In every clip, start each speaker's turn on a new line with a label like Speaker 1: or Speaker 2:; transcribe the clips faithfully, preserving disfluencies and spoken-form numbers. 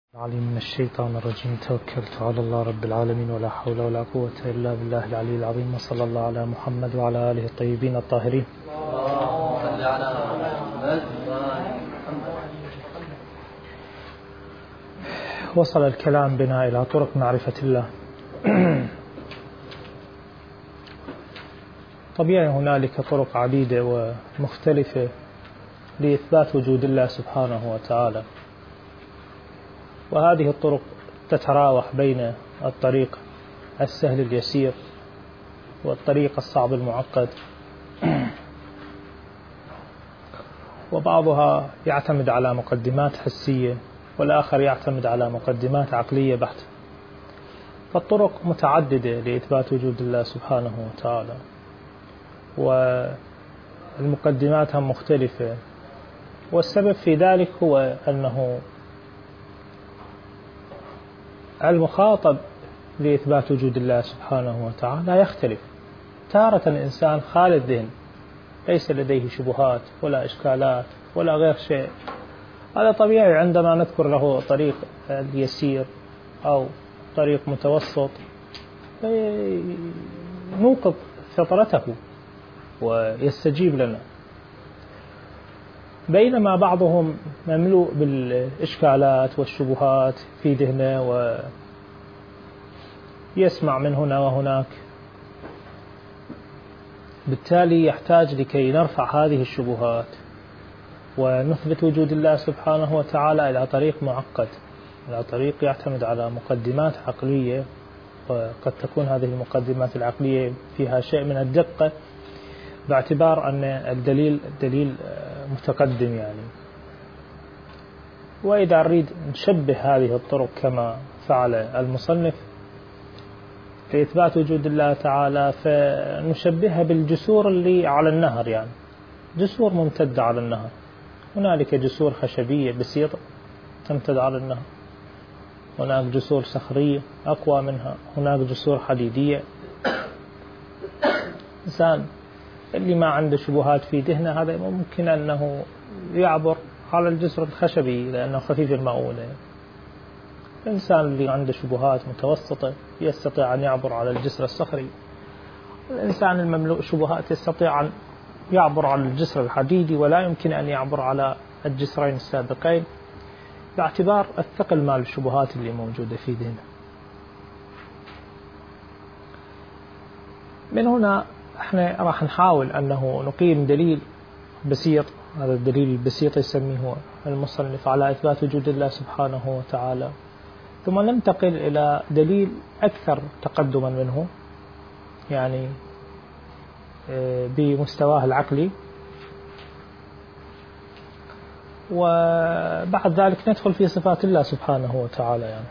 Speaker 1: العليم من الشيطان الرجيم. توكلت على الله رب العالمين ولا حول ولا قوة إلا بالله العلي العظيم. وصلى الله على محمد وعلى آله الطيبين الطاهرين. وصل الكلام بنا إلى طرق معرفة الله. طبيعي هنالك طرق عديدة ومختلفة لإثبات وجود الله سبحانه وتعالى، وهذه الطرق تتراوح بين الطريق السهل اليسير والطريق الصعب المعقد، وبعضها يعتمد على مقدمات حسية والآخر يعتمد على مقدمات عقلية بحتة. فالطرق متعددة لإثبات وجود الله سبحانه وتعالى، والمقدمات هم مختلفة، والسبب في ذلك هو أنه المخاطب لإثبات وجود الله سبحانه وتعالى يختلف. تارة الإنسان خالي الذهن، ليس لديه شبهات ولا إشكالات ولا غير شيء، هذا طبيعي. عندما نذكر له طريق يسير أو طريق متوسط نوقظ فطرته ويستجيب لنا، بينما بعضهم مملوء بالإشكالات والشبهات في ذهنه ويسمع من هنا وهناك، بالتالي يحتاج لكي نرفع هذه الشبهات ونثبت وجود الله سبحانه وتعالى إلى طريق معقد، إلى طريق يعتمد على مقدمات عقلية، وقد تكون هذه المقدمات العقلية فيها شيء من الدقة باعتبار أن الدليل الدليل متقدم يعني. وإذا نريد نشبه هذه الطرق كما فعل المصنف لإثبات وجود الله تعالى، فنشبهها بالجسور اللي على النهر، يعني جسور ممتدة على النهر. هنالك جسور خشبية بسيطة تمتد على النهر، هناك جسور صخرية أقوى منها، هناك جسور حديدية. إنسان اللي ما عنده شبهات في ذهنه هذا ممكن أنه يعبر على الجسر الخشبي لأنه خفيف المؤونة. الإنسان اللي عنده شبهات متوسطة يستطيع أن يعبر على الجسر الصخري. الإنسان المملوء شبهات يستطيع أن يعبر على الجسر الحديدي، ولا يمكن أن يعبر على الجسرين السابقين باعتبار الثقل مال الشبهات اللي موجودة في ذهنه. من هنا احنا راح نحاول أنه نقيم دليل بسيط، هذا الدليل البسيط يسميه المصنف على إثبات وجود الله سبحانه وتعالى، ثم ننتقل إلى دليل أكثر تقدما منه، يعني بمستواه العقلي، وبعد ذلك ندخل في صفات الله سبحانه وتعالى. يعني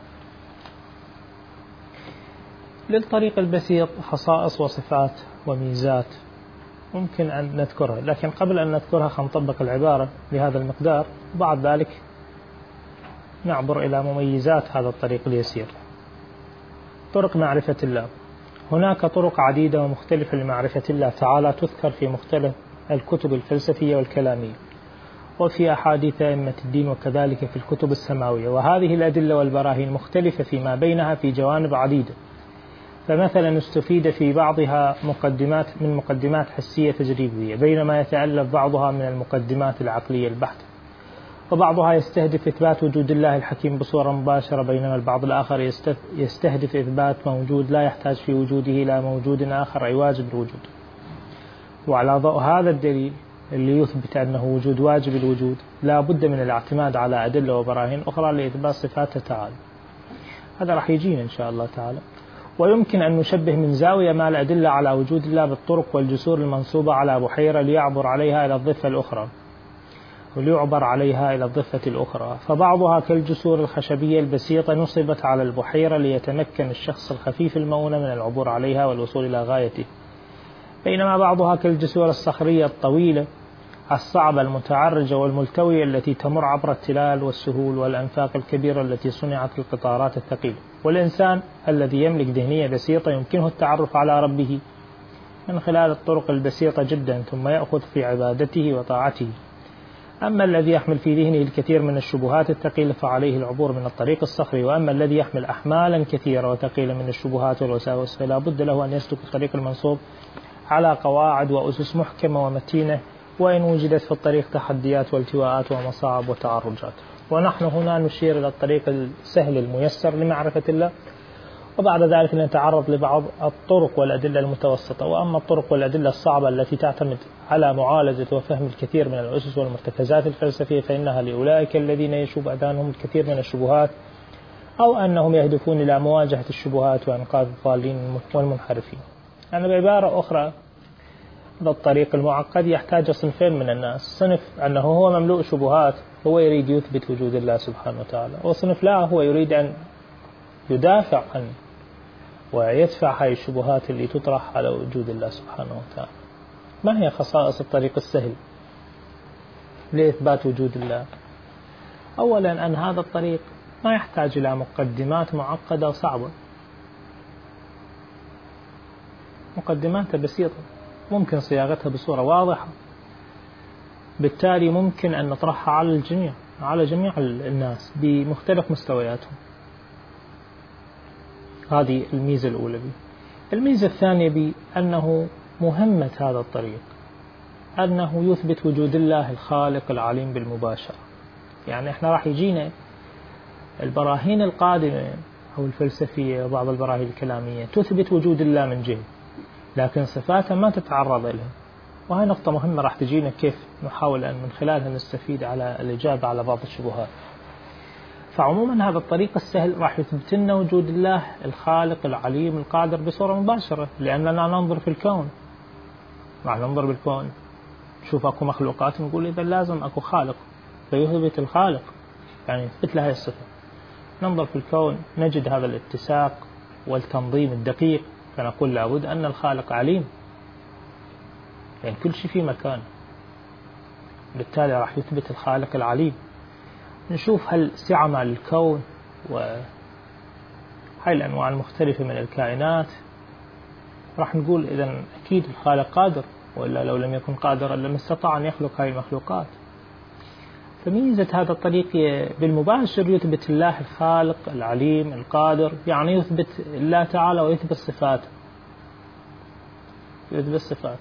Speaker 1: للطريق البسيط خصائص وصفات وميزات ممكن أن نذكرها، لكن قبل أن نذكرها خلينا نطبق العبارة بهذا المقدار، وبعد ذلك نعبر إلى مميزات هذا الطريق اليسير. طرق معرفة الله. هناك طرق عديدة ومختلفة لمعرفة الله تعالى تذكر في مختلف الكتب الفلسفية والكلامية وفي أحاديث أئمة الدين، وكذلك في الكتب السماوية، وهذه الأدلة والبراهين مختلفة فيما بينها في جوانب عديدة. فمثلا استفيد في بعضها مقدمات من مقدمات حسية تجريبية، بينما يتألف بعضها من المقدمات العقلية البحتة، وبعضها يستهدف إثبات وجود الله الحكيم بصورة مباشرة، بينما البعض الآخر يستهدف إثبات موجود لا يحتاج في وجوده إلى موجود آخر أي واجب الوجود. وعلى ضوء هذا الدليل اللي يثبت أنه وجود واجب الوجود، لا بد من الاعتماد على أدلة وبراهين أخرى لإثبات صفاته تعالى. هذا راح يجينا إن شاء الله تعالى. ويمكن أن نشبه من زاوية ما الأدلة على وجود الله بالطرق والجسور المنصوبة على بحيرة ليعبر عليها إلى الضفة الأخرى وليعبر عليها إلى الضفة الأخرى، فبعضها كالجسور الخشبية البسيطة نصبت على البحيرة ليتمكن الشخص الخفيف المؤونة من العبور عليها والوصول إلى غايته، بينما بعضها كالجسور الصخرية الطويلة الصعبة المتعرجة والملتوية التي تمر عبر التلال والسهول والأنفاق الكبيرة التي صنعت للقطارات الثقيلة. والإنسان الذي يملك ذهنية بسيطة يمكنه التعرف على ربه من خلال الطرق البسيطة جدا، ثم يأخذ في عبادته وطاعته. أما الذي يحمل في ذهنه الكثير من الشبهات الثقيلة فعليه العبور من الطريق الصخري، وأما الذي يحمل أحمالا كثيرة وثقيلة من الشبهات والوساوس فلا بد له أن يسلك الطريق المنصوب على قواعد وأسس محكمة ومتينة، وإن وجدت في الطريق تحديات والتواءات ومصاعب وتعرجات. ونحن هنا نشير إلى الطريق السهل الميسر لمعرفة الله، وبعد ذلك نتعرض لبعض الطرق والأدلة المتوسطة. وأما الطرق والأدلة الصعبة التي تعتمد على معالجة وفهم الكثير من الأسس والمرتكزات الفلسفية فإنها لأولئك الذين يشوب أذهانهم الكثير من الشبهات، أو أنهم يهدفون إلى مواجهة الشبهات وإنقاذ الضالين والمنحرفين. يعني بعبارة أخرى، هذا الطريق المعقد يحتاج صنفين من الناس: صنف أنه هو مملوء شبهات، هو يريد يثبت وجود الله سبحانه وتعالى، وصنف لا، هو يريد أن يدافع عنه ويدفع هاي الشبهات اللي تطرح على وجود الله سبحانه وتعالى. ما هي خصائص الطريق السهل لإثبات وجود الله؟ أولا أن هذا الطريق ما يحتاج إلى مقدمات معقدة وصعبة، مقدماتها بسيطة ممكن صياغتها بصورة واضحة، بالتالي ممكن أن نطرحها على الجميع على جميع الناس بمختلف مستوياتهم. هذه الميزة الأولى بي. الميزة الثانية بي أنه مهمة هذا الطريق أنه يثبت وجود الله الخالق العليم بالمباشرة. يعني إحنا راح يجينا البراهين القادمة أو الفلسفية وبعض البراهين الكلامية تثبت وجود الله من جهة، لكن صفاته ما تتعرض لها، وهي نقطة مهمة راح تجينا كيف نحاول أن من خلالها نستفيد على الإجابة على بعض الشبهات. فعموما هذا الطريق السهل راح يثبت لنا وجود الله الخالق العليم القادر بصورة مباشرة، لأننا ننظر في الكون، راح ننظر بالكون نشوف أكو مخلوقات نقول إذا لازم أكو خالق، فيثبت الخالق يعني يثبت لها الصفة. ننظر في الكون نجد هذا الاتساق والتنظيم الدقيق، فنقول لابد أن الخالق عليم، يعني كل شيء في مكان، بالتالي راح يثبت الخالق العليم. نشوف هل سعة مع الكون وهاي الأنواع المختلفة من الكائنات، راح نقول إذن أكيد الخالق قادر، وإلا لو لم يكن قادرا لم استطاع أن يخلق هاي المخلوقات. فميزة هذا الطريق بالمباشر يثبت الله الخالق العليم القادر، يعني يثبت الله تعالى ويثبت صفاته، يثبت صفاته.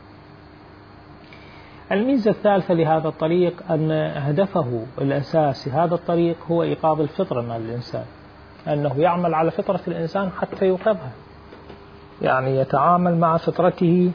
Speaker 1: الميزة الثالثة لهذا الطريق أن هدفه الأساسي هذا الطريق هو إيقاظ الفطرة من الإنسان، أنه يعمل على فطرة الإنسان حتى يوقظها، يعني يتعامل مع فطرته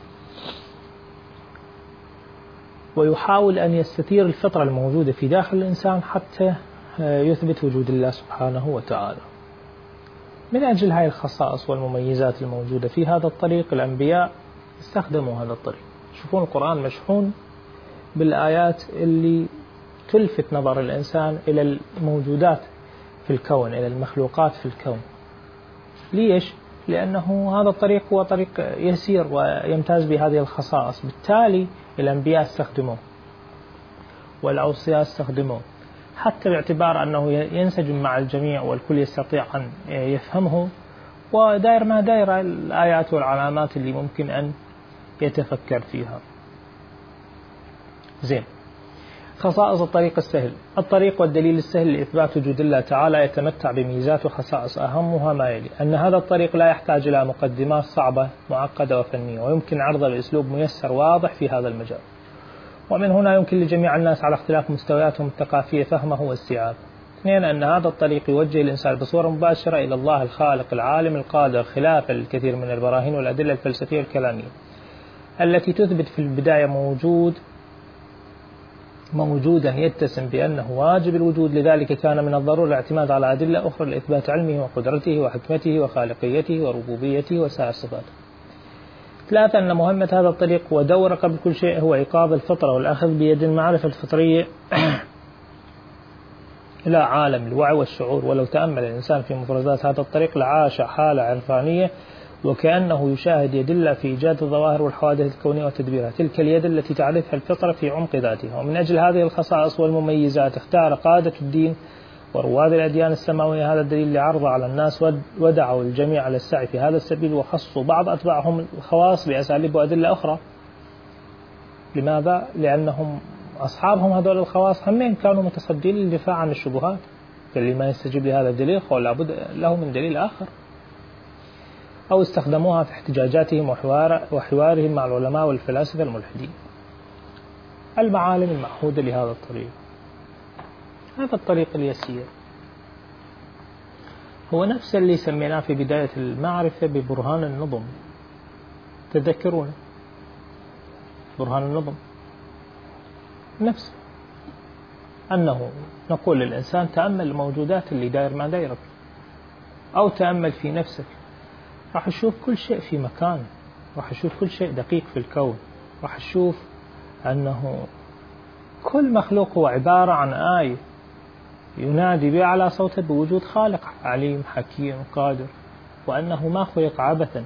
Speaker 1: ويحاول أن يستثير الفطرة الموجودة في داخل الإنسان حتى يثبت وجود الله سبحانه وتعالى. من أجل هذه الخصائص والمميزات الموجودة في هذا الطريق الأنبياء استخدموا هذا الطريق. شوفون القرآن مشحون بالآيات اللي تلفت نظر الإنسان إلى الموجودات في الكون، إلى المخلوقات في الكون. ليش؟ لأنه هذا الطريق هو طريق يسير ويمتاز بهذه الخصائص، بالتالي الأنبياء استخدموه والأوصياء استخدموه، حتى باعتبار أنه ينسجم مع الجميع والكل يستطيع أن يفهمه، ودائر ما دائرة الآيات والعلامات اللي ممكن أن يتفكر فيها. زين، خصائص الطريق السهل. الطريق والدليل السهل لإثبات وجود الله تعالى يتمتع بميزات وخصائص أهمها ما يلي: أن هذا الطريق لا يحتاج إلى مقدمات صعبة معقدة وفنية، ويمكن عرضه بأسلوب ميسر واضح في هذا المجال، ومن هنا يمكن لجميع الناس على اختلاف مستوياتهم الثقافية فهمه واستيعابه. اثنين، أن هذا الطريق يوجه الإنسان بصورة مباشرة إلى الله الخالق العالم القادر، خلافا للكثير من البراهين والأدلة الفلسفية والكلامية التي تثبت في البداية موجود موجودا يتسم بأنه واجب الوجود، لذلك كان من الضروري الاعتماد على أدلة أخرى لإثبات علمه وقدرته وحكمته وخالقيته وربوبيته وسائر صفاته. ثلاثة، أن مهمة هذا الطريق ودوره قبل كل شيء هو إيقاظ الفطرة والأخذ بيد المعرفة الفطرية إلى عالم الوعي والشعور. ولو تأمل الإنسان في مفردات هذا الطريق لعاش حالة عرفانية، وكأنه يشاهد يدل في إيجاد الظواهر والحوادث الكونية وتدبيرها، تلك اليد التي تعرفها الفطرة في عمق ذاتها. ومن أجل هذه الخصائص والمميزات اختار قادة الدين ورواد الأديان السماوية هذا الدليل لعرضه على الناس، ودعوا الجميع على السعي في هذا السبيل، وخصوا بعض أتباعهم الخواص بأساليب وأدلة أخرى. لماذا؟ لأنهم أصحابهم هذول الخواص همين كانوا متصدين للدفاع عن الشبهات، اللي ما يستجيب لهذا الدليل قال لابد له من دليل آخر، أو استخدموها في احتجاجاتهم وحوار وحوارهم مع العلماء والفلاسفة الملحدين. المعالم المعهودة لهذا الطريق، هذا الطريق اليسير هو نفس اللي سميناه في بداية المعرفة ببرهان النظم. تذكرون برهان النظم؟ نفس أنه نقول للإنسان تأمل الموجودات اللي داير ما دايرك، أو تأمل في نفسك، راح تشوف كل شيء في مكان، راح تشوف كل شيء دقيق في الكون، راح تشوف أنه كل مخلوق هو عبارة عن آية ينادي بأعلى صوته بوجود خالق عليم حكيم قادر، وأنه ما خلق عبثا.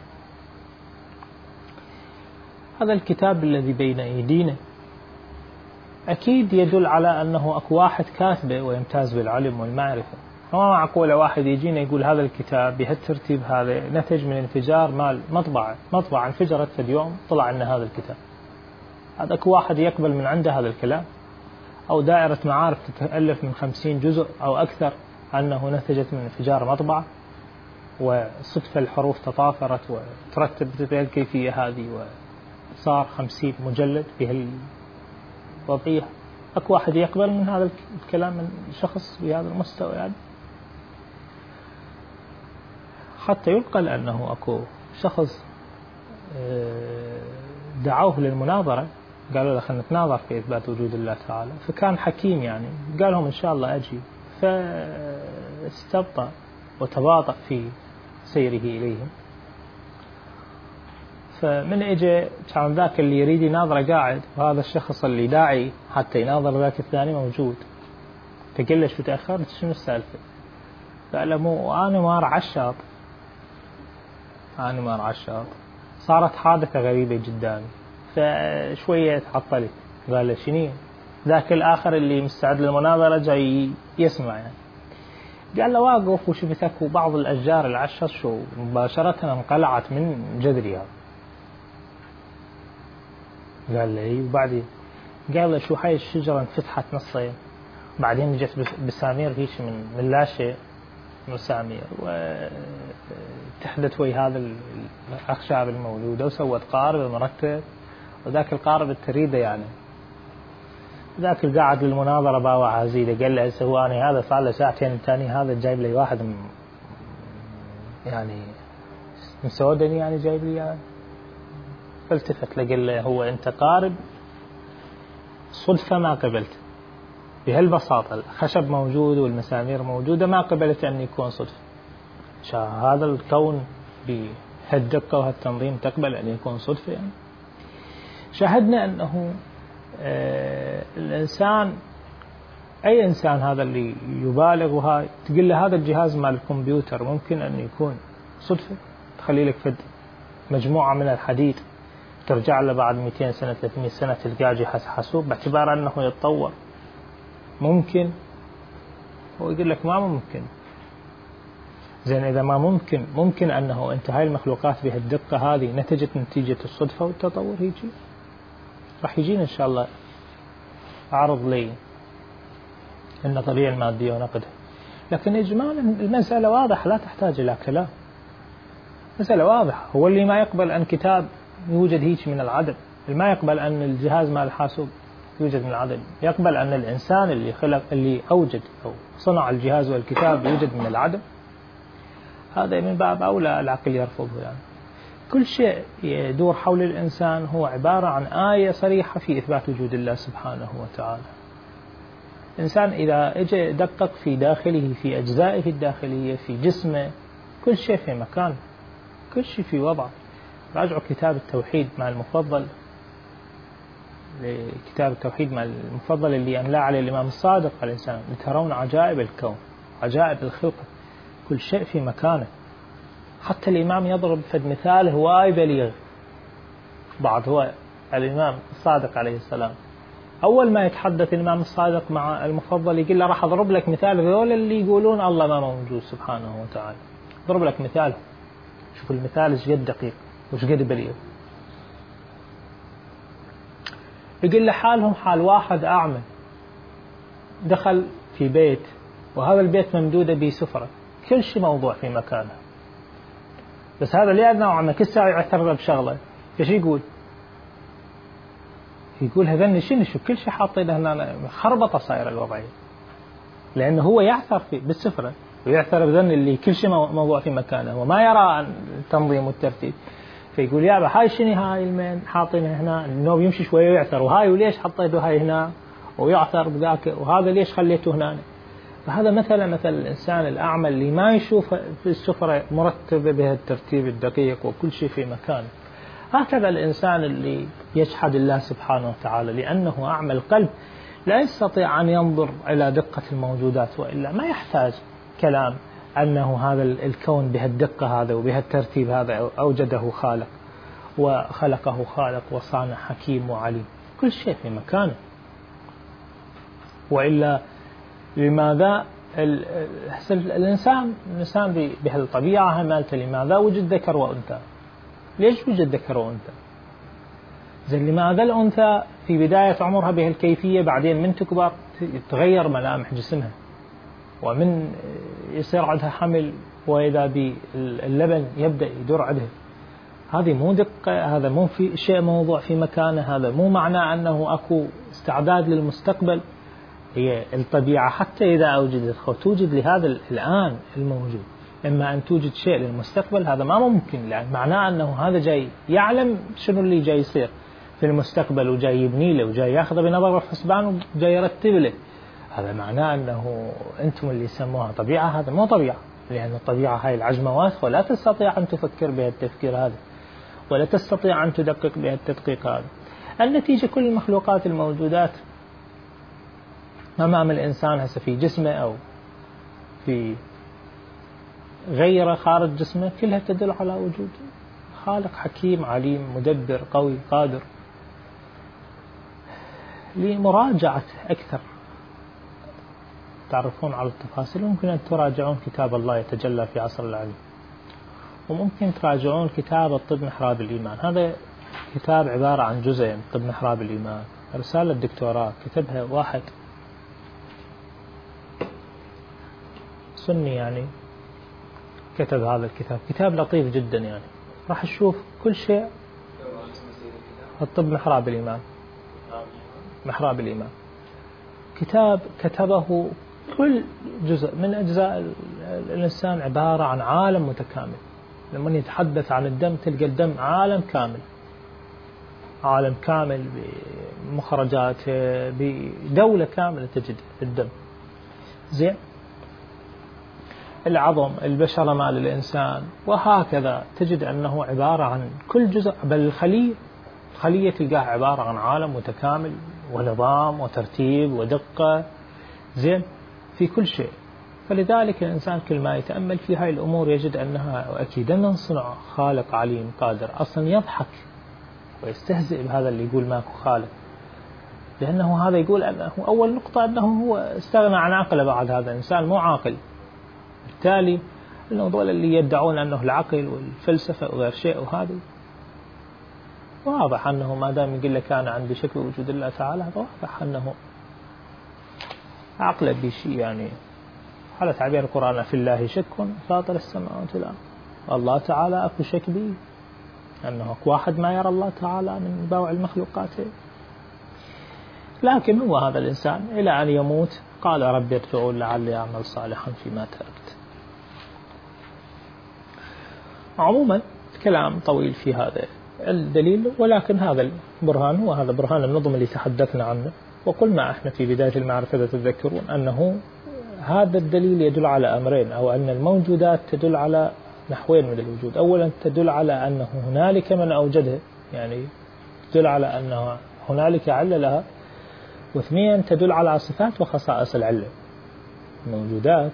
Speaker 1: هذا الكتاب الذي بين أيدينا أكيد يدل على أنه أكو واحد كاتبه ويمتاز بالعلم والمعرفة. ما معقول واحد يجينا يقول هذا الكتاب بهالترتيب هذا نتج من انفجار مال مطبعة مطبعة انفجرت في اليوم طلع لنا هذا الكتاب. هذا أكو واحد يقبل من عنده هذا الكلام؟ أو دائرة معارف تتألف من خمسين جزء أو أكثر أنه نتجت من انفجار مطبعة وصدفة الحروف تطافرت وترتبت بهالكيفية هذه وصار خمسين مجلد بهالوضعية؟ أكو واحد يقبل من هذا الكلام من شخص بهذا المستوى؟ يعني حتى ينقل أنه أكو شخص دعوه للمناظرة، قالوا له خلنا نتناظر في إثبات وجود الله تعالى، فكان حكيم يعني قال لهم إن شاء الله أجي، فاستبطأ وتباطأ في سيره إليهم. فمن إجا كان ذاك اللي يريد يناظره قاعد، وهذا الشخص اللي داعي حتى يناظر ذاك الثاني موجود، فقال له شو تأخرت شنو السالفة؟ قال له مو أنا مار عشاط، أنا مار عشاط صارت حادثة غريبة جدا فشوية تعطلت. قال له شنو؟ ذاك الآخر اللي مستعد للمناظرة جاي يسمع يعني. قال له واقف وشفتك وبعض الأشجار العشاط شو مباشرة انقلعت من جذرها. قال له إيه وبعدين؟ قال له شو هاي الشجرة انفتحت نصين بعدين جت بسامير هيش من من لا شيء مسامير وتحدث ويا هذا الأخشاب الموجودة وسوت قارب مرتب، وذاك القارب التريده يعني. ذاك القاعد للمناظرة باوع عزيزة قال له هو أنا هذا صار له ساعتين الثاني هذا جايب لي واحد يعني مسودني يعني جايب لي يعني. فالتفت له قال له هو أنت قارب صدفة ما قبلت بهالبساطة، الخشب موجود والمسامير موجودة ما قبلت أن يكون صدفة. هذا الكون بهالدقة وهالتنظيم تقبل أن يكون صدفة يعني. شاهدنا أنه آه الإنسان أي إنسان هذا اللي يبالغ وهاي تقول له هذا الجهاز مال الكمبيوتر ممكن أن يكون صدفة، تخلي لك فد مجموعة من الحديد ترجع له بعد مئتين سنة ثلاثمئة سنة تلقاه جهاز حاسوب باعتبار أنه يتطور ممكن؟ هو يقول لك ما ممكن. زين إذا ما ممكن، ممكن أنه أنت هاي المخلوقات بهالدقة هذه نتجت نتيجة الصدفة والتطور يجي. راح يجينا إن شاء الله عرض لي النظرية المادية ونقدها، لكن إجمالا المسألة واضحة لا تحتاج إلى كلام. مسألة واضحة. هو اللي ما يقبل أن كتاب يوجد هيك من العدم، اللي ما يقبل أن الجهاز مال الحاسوب يوجد من العدم، يقبل أن الإنسان اللي خلق اللي أوجد أو صنع الجهاز والكتاب يوجد من العدم. هذا من باب أولى العقل يرفضه يعني. كل شيء يدور حول الإنسان هو عبارة عن آية صريحة في إثبات وجود الله سبحانه وتعالى. الإنسان إذا اجى دقق في داخله في أجزائه الداخلية في جسمه كل شيء في مكان، كل شيء في وضع. راجعوا كتاب التوحيد مع المفضل، كتاب التوحيد مع المفضل اللي أملا عليه الإمام الصادق عليه السلام، لترون عجائب الكون عجائب الخلقة، كل شيء في مكانه. حتى الإمام يضرب فد مثال هواي بليغ. بعض هو الإمام الصادق عليه السلام أول ما يتحدث الإمام الصادق مع المفضل يقول له راح أضرب لك مثال ذول اللي يقولون الله ما موجود سبحانه وتعالى، أضرب لك مثال. شوف المثال ايش قد دقيق وش قد بليغ. يقول له حالهم حال واحد أعمى دخل في بيت، وهذا البيت ممدودة به سفرة، كل شيء موضوع في مكانه، بس هذا اللي أدنى وعمى كل ساعة يعترض بشغلة، ايش يقول؟ يقول هذا شنو شو كل شيء حاطينه هنا خربطة صايرة الوضعية، لأنه هو يعثر في بالسفرة ويعثر بذن اللي كل شيء موضوع في مكانه وما يرى التنظيم والترتيب، فيقول يابا هاي شنو هاي المين حاطينها هنا، النوب يمشي شوية ويعثر، وهاي وليش حطيته هاي هنا ويعثر بذاك، وهذا ليش خليته هنا. فهذا مثلا مثل الإنسان الأعمى اللي ما يشوف في السفرة مرتبة بهالترتيب الدقيق وكل شيء في مكانه. هكذا الإنسان اللي يجحد الله سبحانه وتعالى لأنه أعمى القلب لا يستطيع أن ينظر إلى دقة الموجودات، وإلا ما يحتاج كلام أنه هذا الكون بهالدقة هذا وبهالترتيب هذا أوجده خالق وخلقه خالق وصانع حكيم وعليم، كل شيء في مكانه. وإلا لماذا الإنسان الإنسان بهالطبيعة مالته لماذا وجد ذكر وأنثى؟ ليش وجد ذكر وأنثى؟ زين لماذا الأنثى في بداية عمرها بهالكيفية، بعدين من تكبر تتغير ملامح جسمها، ومن يصير عندها حمل وإذا باللبن يبدأ يدور عندها؟ هذه مو دقة، هذا مو في شيء موضوع في مكانه، هذا مو معناه أنه أكو استعداد للمستقبل. هي الطبيعة حتى إذا أوجدت توجد لهذا الآن الموجود، إما أن توجد شيء للمستقبل هذا ما ممكن، لأن معناه أنه هذا جاي يعلم شنو اللي جاي يصير في المستقبل وجاي يبني له وجاي يأخذه بنظر الحسبان وجاي يرتب له، هذا معناه أنه أنتم اللي يسموها طبيعة، هذا مو طبيعة، لأن الطبيعة هاي العجمة واسخة ولا تستطيع أن تفكر بها التفكير هذا ولا تستطيع أن تدقق بها التدقيق هذا. النتيجة كل المخلوقات الموجودات أمام الإنسان هسه في جسمه أو في غيره خارج جسمه كلها تدل على وجود خالق حكيم عليم مدبر قوي قادر. لمراجعة أكثر تعرفون على التفاصيل ممكن أن تراجعون كتاب الله يتجلى في عصر العلم، وممكن تراجعون كتاب الطب محراب الإيمان. هذا كتاب عبارة عن جزء من طب محراب الإيمان، رسالة دكتوراه كتبها واحد سني يعني كتب هذا الكتاب، كتاب لطيف جدا يعني راح تشوف كل شيء. الطب محراب الإيمان، محراب الإيمان كتاب كتبه كل جزء من أجزاء الإنسان عبارة عن عالم متكامل. لما يتحدث عن الدم تلقى الدم عالم كامل، عالم كامل بمخرجاته بدولة كاملة تجد الدم. زين العظم البشرة مال الإنسان وهكذا تجد أنه عبارة عن كل جزء، بل الخلية الخلية تلقاها عبارة عن عالم متكامل ونظام وترتيب ودقة زين في كل شيء. فلذلك الإنسان كل ما يتأمل في هاي الأمور يجد أنها أكيد أن نصنع خالق عليم قادر. أصلا يضحك ويستهزئ بهذا اللي يقول ماكو خالق، لأنه هذا يقول أنه أول نقطة أنه هو استغنى عن عقله، بعد هذا إنسان مو عاقل. بالتالي النظول اللي يدعون أنه العقل والفلسفة وغير شيء، وهذا واضح أنه ما دام يقول لك أنا عندي شك بوجود الله تعالى، هذا واضح أنه عقله بشيء يعني على تعبير القرآن في الله شك فاطر السماوات والأرض، الله تعالى أكو شك به أنه أكو واحد ما يرى الله تعالى من بوع المخلوقات. لكن هو هذا الإنسان إلى أن يموت قال ربي ارجعون لعلي أعمل صالحا فيما تركت. عموما كلام طويل في هذا الدليل، ولكن هذا البرهان هو هذا برهان النظم اللي تحدثنا عنه. وقلنا احنا في بداية المعرفة تتذكرون أنه هذا الدليل يدل على أمرين، أو أن الموجودات تدل على نحوين من الوجود. أولا تدل على أنه هنالك من أوجدها، يعني تدل على أنه هنالك علة لها. واثنين تدل على صفات وخصائص العلة. الموجودات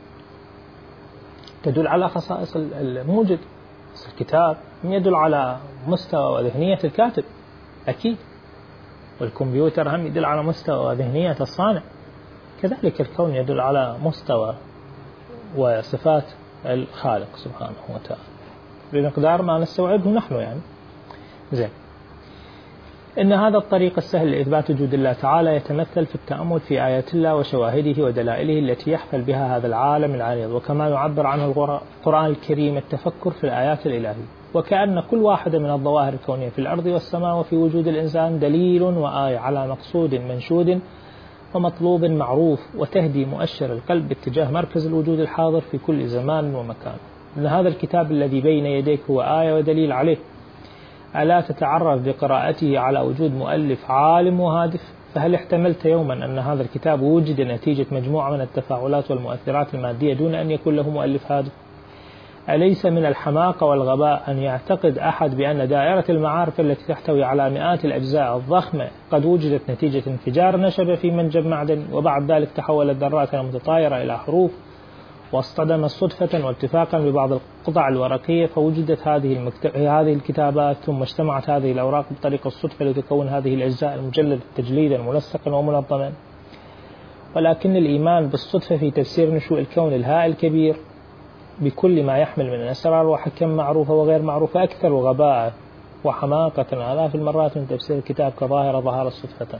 Speaker 1: تدل على خصائص الموجد. الكتاب يدل على مستوى وذهنية الكاتب أكيد، والكمبيوتر هم يدل على مستوى وذهنية الصانع. كذلك الكون يدل على مستوى وصفات الخالق سبحانه وتعالى بمقدار ما نستوعبه نحن يعني. زين إن هذا الطريق السهل لإثبات وجود الله تعالى يتمثل في التأمل في آيات الله وشواهده ودلائله التي يحفل بها هذا العالم العريض، وكما يعبر عنه القرآن الكريم التفكر في الآيات الإلهية، وكأن كل واحدة من الظواهر الكونية في الأرض والسماء وفي وجود الإنسان دليل وآية على مقصود منشود ومطلوب معروف، وتهدي مؤشر القلب باتجاه مركز الوجود الحاضر في كل زمان ومكان. إن هذا الكتاب الذي بين يديك هو آية ودليل عليه. ألا تتعرف بقراءته على وجود مؤلف عالم وهادف؟ فهل احتملت يوما أن هذا الكتاب وجد نتيجة مجموعة من التفاعلات والمؤثرات المادية دون أن يكون له مؤلف هادف؟ أليس من الحماقة والغباء أن يعتقد أحد بأن دائرة المعارف التي تحتوي على مئات الأجزاء الضخمة قد وجدت نتيجة انفجار نشب في منجم معدن، وبعد ذلك تحولت ذراتها المتطايرة إلى حروف، واصطدمت صدفة واتفاقا ببعض القطع الورقية فوجدت هذه المكتب... هذه الكتابات، ثم اجتمعت هذه الأوراق بطريقة الصدفة لتكون هذه الأجزاء المجلدة تجليدا منسقا ومنظما. ولكن الإيمان بالصدفة في تفسير نشوء الكون الهائل الكبير بكل ما يحمل من أسرار وحكم معروفة وغير معروفة أكثر غباء وحماقة آلاف المرات من تفسير الكتاب كظاهرة ظهر صدفة.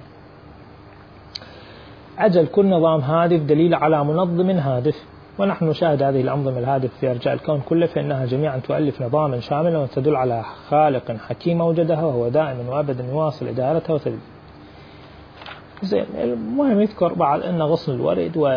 Speaker 1: أجل كل نظام هادف دليل على منظم هادف، ونحن نشاهد هذه الأنظمة الهادفة في أرجاء الكون كله، فإنها جميعا تؤلف نظاما شاملا وتدل على خالق حكيم وجدها وهو دائما وأبدا يواصل إدارتها وتدبيرها. زين، المهم يذكر بعد أن غصن الورد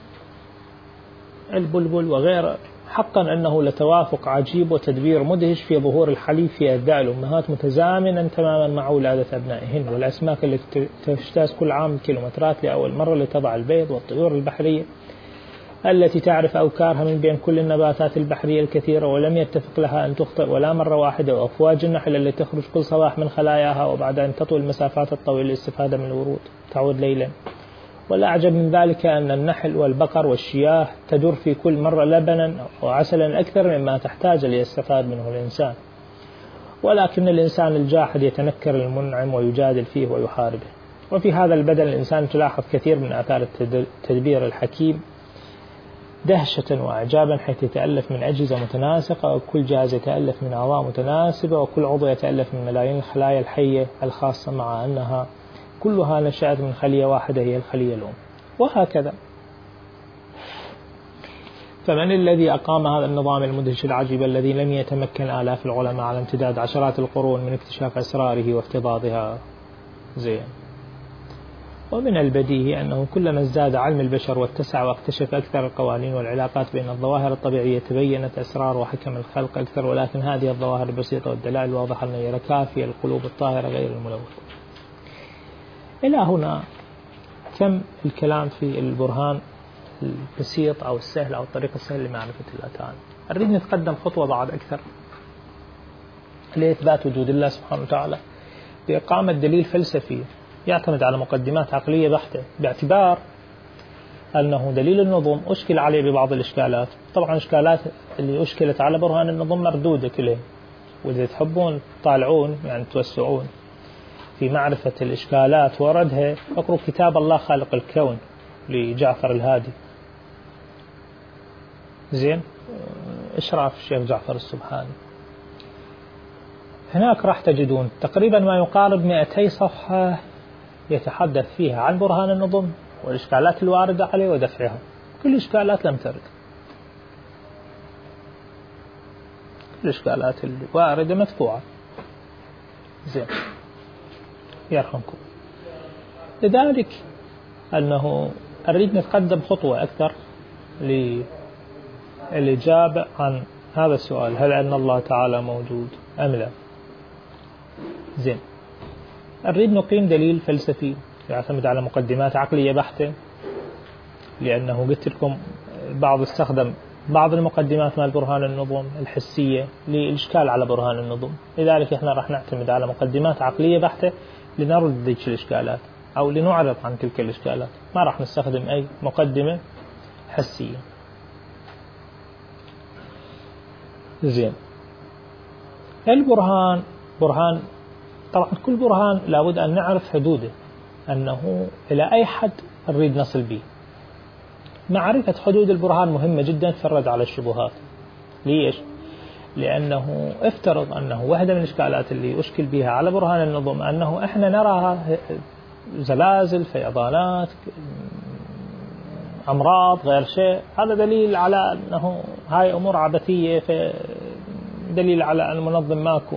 Speaker 1: والبلبل وغيره حقا أنه لتوافق عجيب وتدبير مدهش في ظهور الحليب في أجزاء الأمهات متزامنا تماما مع ولادة أبنائهن، والأسماك التي تجتاز كل عام كيلومترات لأول مرة لتضع البيض، والطيور البحرية التي تعرف أوكارها من بين كل النباتات البحرية الكثيرة ولم يتفق لها أن تخطئ ولا مرة واحدة، وأفواج النحل التي تخرج كل صباح من خلاياها وبعد أن تطوي المسافات الطويلة للاستفادة من الورود تعود ليلا. والأعجب من ذلك أن النحل والبقر والشياه تدر في كل مرة لبنا وعسلا أكثر مما تحتاج ليستفاد منه الإنسان، ولكن الإنسان الجاحد يتنكر المنعم ويجادل فيه ويحاربه. وفي هذا البدن الإنسان تلاحظ كثير من آثار التدبير الحكيم دهشة وإعجابا، حيث يتألف من أجهزة متناسقة، وكل جهاز يتألف من أعضاء متناسبة، وكل عضو يتألف من ملايين الخلايا الحية الخاصة، مع أنها كلها نشأت من خلية واحدة هي الخلية الأم، وهكذا. فمن الذي أقام هذا النظام المدهش العجيب الذي لم يتمكن آلاف العلماء على امتداد عشرات القرون من اكتشاف أسراره وافتضاضها؟ زين. ومن البديهي أنه كلما ازداد علم البشر واتسع واكتشف أكثر القوانين والعلاقات بين الظواهر الطبيعية تبينت أسرار وحكم الخلق أكثر، ولكن هذه الظواهر البسيطة والدلائل الواضحة النيرة كافية القلوب الطاهرة غير الملوثة. إلى هنا تم الكلام في البرهان البسيط أو السهل أو الطريق السهل لمعرفة الله تعالى. أريد نتقدم خطوة بعد أكثر لإثبات وجود الله سبحانه وتعالى بإقامة دليل فلسفي يعتمد على مقدمات عقلية بحتة، باعتبار أنه دليل النظم أشكل عليه ببعض الإشكالات. طبعا الإشكالات اللي أشكلت على برهان النظم مردودة كلها، وإذا تحبون طالعون يعني توسعون في معرفة الإشكالات وردها اقرأوا كتاب الله خالق الكون لجعفر الهادي. زين، إشراف الشيخ جعفر السبحاني. هناك راح تجدون تقريبا ما يقارب مئتي صفحة يتحدث فيها عن برهان النظم والإشكالات الواردة عليه ودفعها. كل الإشكالات لم ترد، كل الإشكالات الواردة مدفوعة. زين، يرحمكم. لذلك أنه أريد نتقدم خطوة أكثر للإجابة عن هذا السؤال: هل أن الله تعالى موجود أم لا؟ زين، أريد نقيم دليل فلسفي يعتمد على مقدمات عقلية بحتة، لأنه قلت لكم بعض استخدم بعض المقدمات مال برهان النظم الحسية للإشكال على برهان النظم. لذلك إحنا راح نعتمد على مقدمات عقلية بحتة لنرد ذيك الإشكالات أو لنعرض عن تلك الإشكالات، ما راح نستخدم أي مقدمة حسية. زين، البرهان برهان طبعا كل برهان لابد أن نعرف حدوده، أنه إلى أي حد نريد نصل به. معرفة حدود البرهان مهمة جدا في الرد على الشبهات. ليش؟ لأنه افترض أنه واحدة من الإشكالات اللي أشكل بها على برهان النظم أنه إحنا نراها زلازل، فيضانات، أمراض، غير شيء. هذا دليل على أنه هاي أمور عبثية، دليل على أن المنظم ماكو.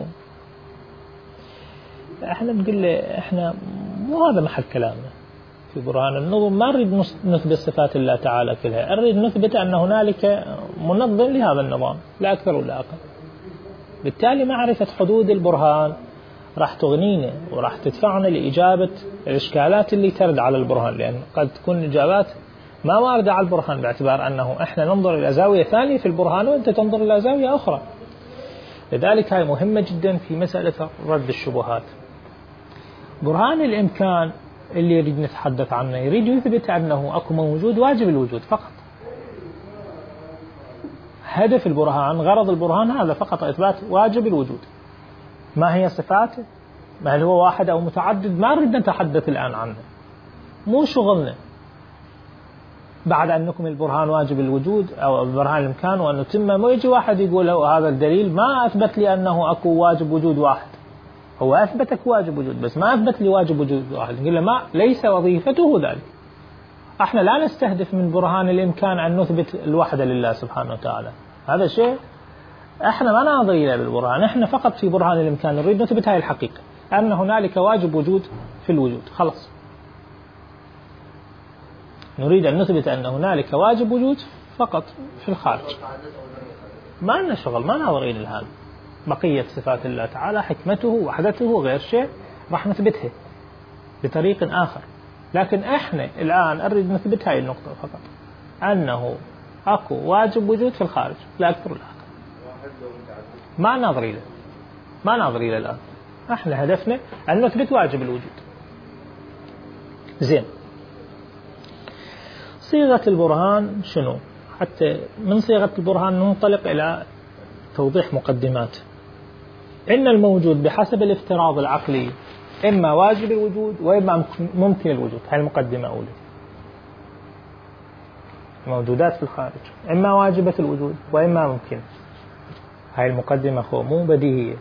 Speaker 1: إحنا نقول له إحنا مو هذا محل كلامنا في برهان النظم، ما نريد نثبت صفات الله تعالى كلها، نريد نثبت أن هنالك منظم لهذا النظام لا أكثر ولا أقل. بالتالي معرفة حدود البرهان راح تغنينا وراح تدفعنا لإجابة الإشكالات اللي ترد على البرهان، لأن قد تكون إجابات ما واردة على البرهان، باعتبار أنه إحنا ننظر إلى زاوية ثانية في البرهان وأنت تنظر إلى زاوية أخرى. لذلك هاي مهمة جدا في مسألة رد الشبهات. برهان الإمكان اللي يريد نتحدث عنه يريد يثبت أنه أكو موجود واجب الوجود فقط. هدف البرهان، غرض البرهان هذا فقط، إثبات واجب الوجود. ما هي صفاته؟ ما هل هو واحد أو متعدد؟ ما نريد نتحدث الآن عنه، مو شغلنا. بعد أن نكمل البرهان واجب الوجود أو برهان الإمكان وأنه تم، ما يجي واحد يقول هذا الدليل ما أثبت لي أنه أكو واجب وجود واحد. هو أثبتك واجب وجود بس ما أثبت لي واجب وجود واحد. نقول له ما ليس وظيفته ذلك. احنا لا نستهدف من برهان الإمكان أن نثبت الوحدة لله سبحانه وتعالى، هذا شيء احنا ما ننظر إليه بالبرهان. احنا فقط في برهان الإمكان نريد نثبت هاي الحقيقة، أن هنالك واجب وجود في الوجود، خلاص. نريد أن نثبت أن هنالك واجب وجود فقط في الخارج، ما لنا شغل، ما ناظرين الآن بقية صفات الله تعالى، حكمته وحدته غير شيء راح نثبتها بطريق آخر. لكن احنا الآن نريد نثبت هاي النقطة فقط، أنه أكو واجب وجود في الخارج لا أكثر ولا أقل. ما ناظر إليه، ما ناظر إليه الآن. احنا هدفنا أن نثبت واجب الوجود. زين، صيغة البرهان شنو؟ حتى من صيغة البرهان ننطلق إلى توضيح مقدمات. إن الموجود بحسب الافتراض العقلي إما واجب الوجود وإما ممكن الوجود. هاي المقدمة أولى. موجودات في الخارج إما واجبة الوجود وإما ممكن. هاي المقدمة خو مو بديهية،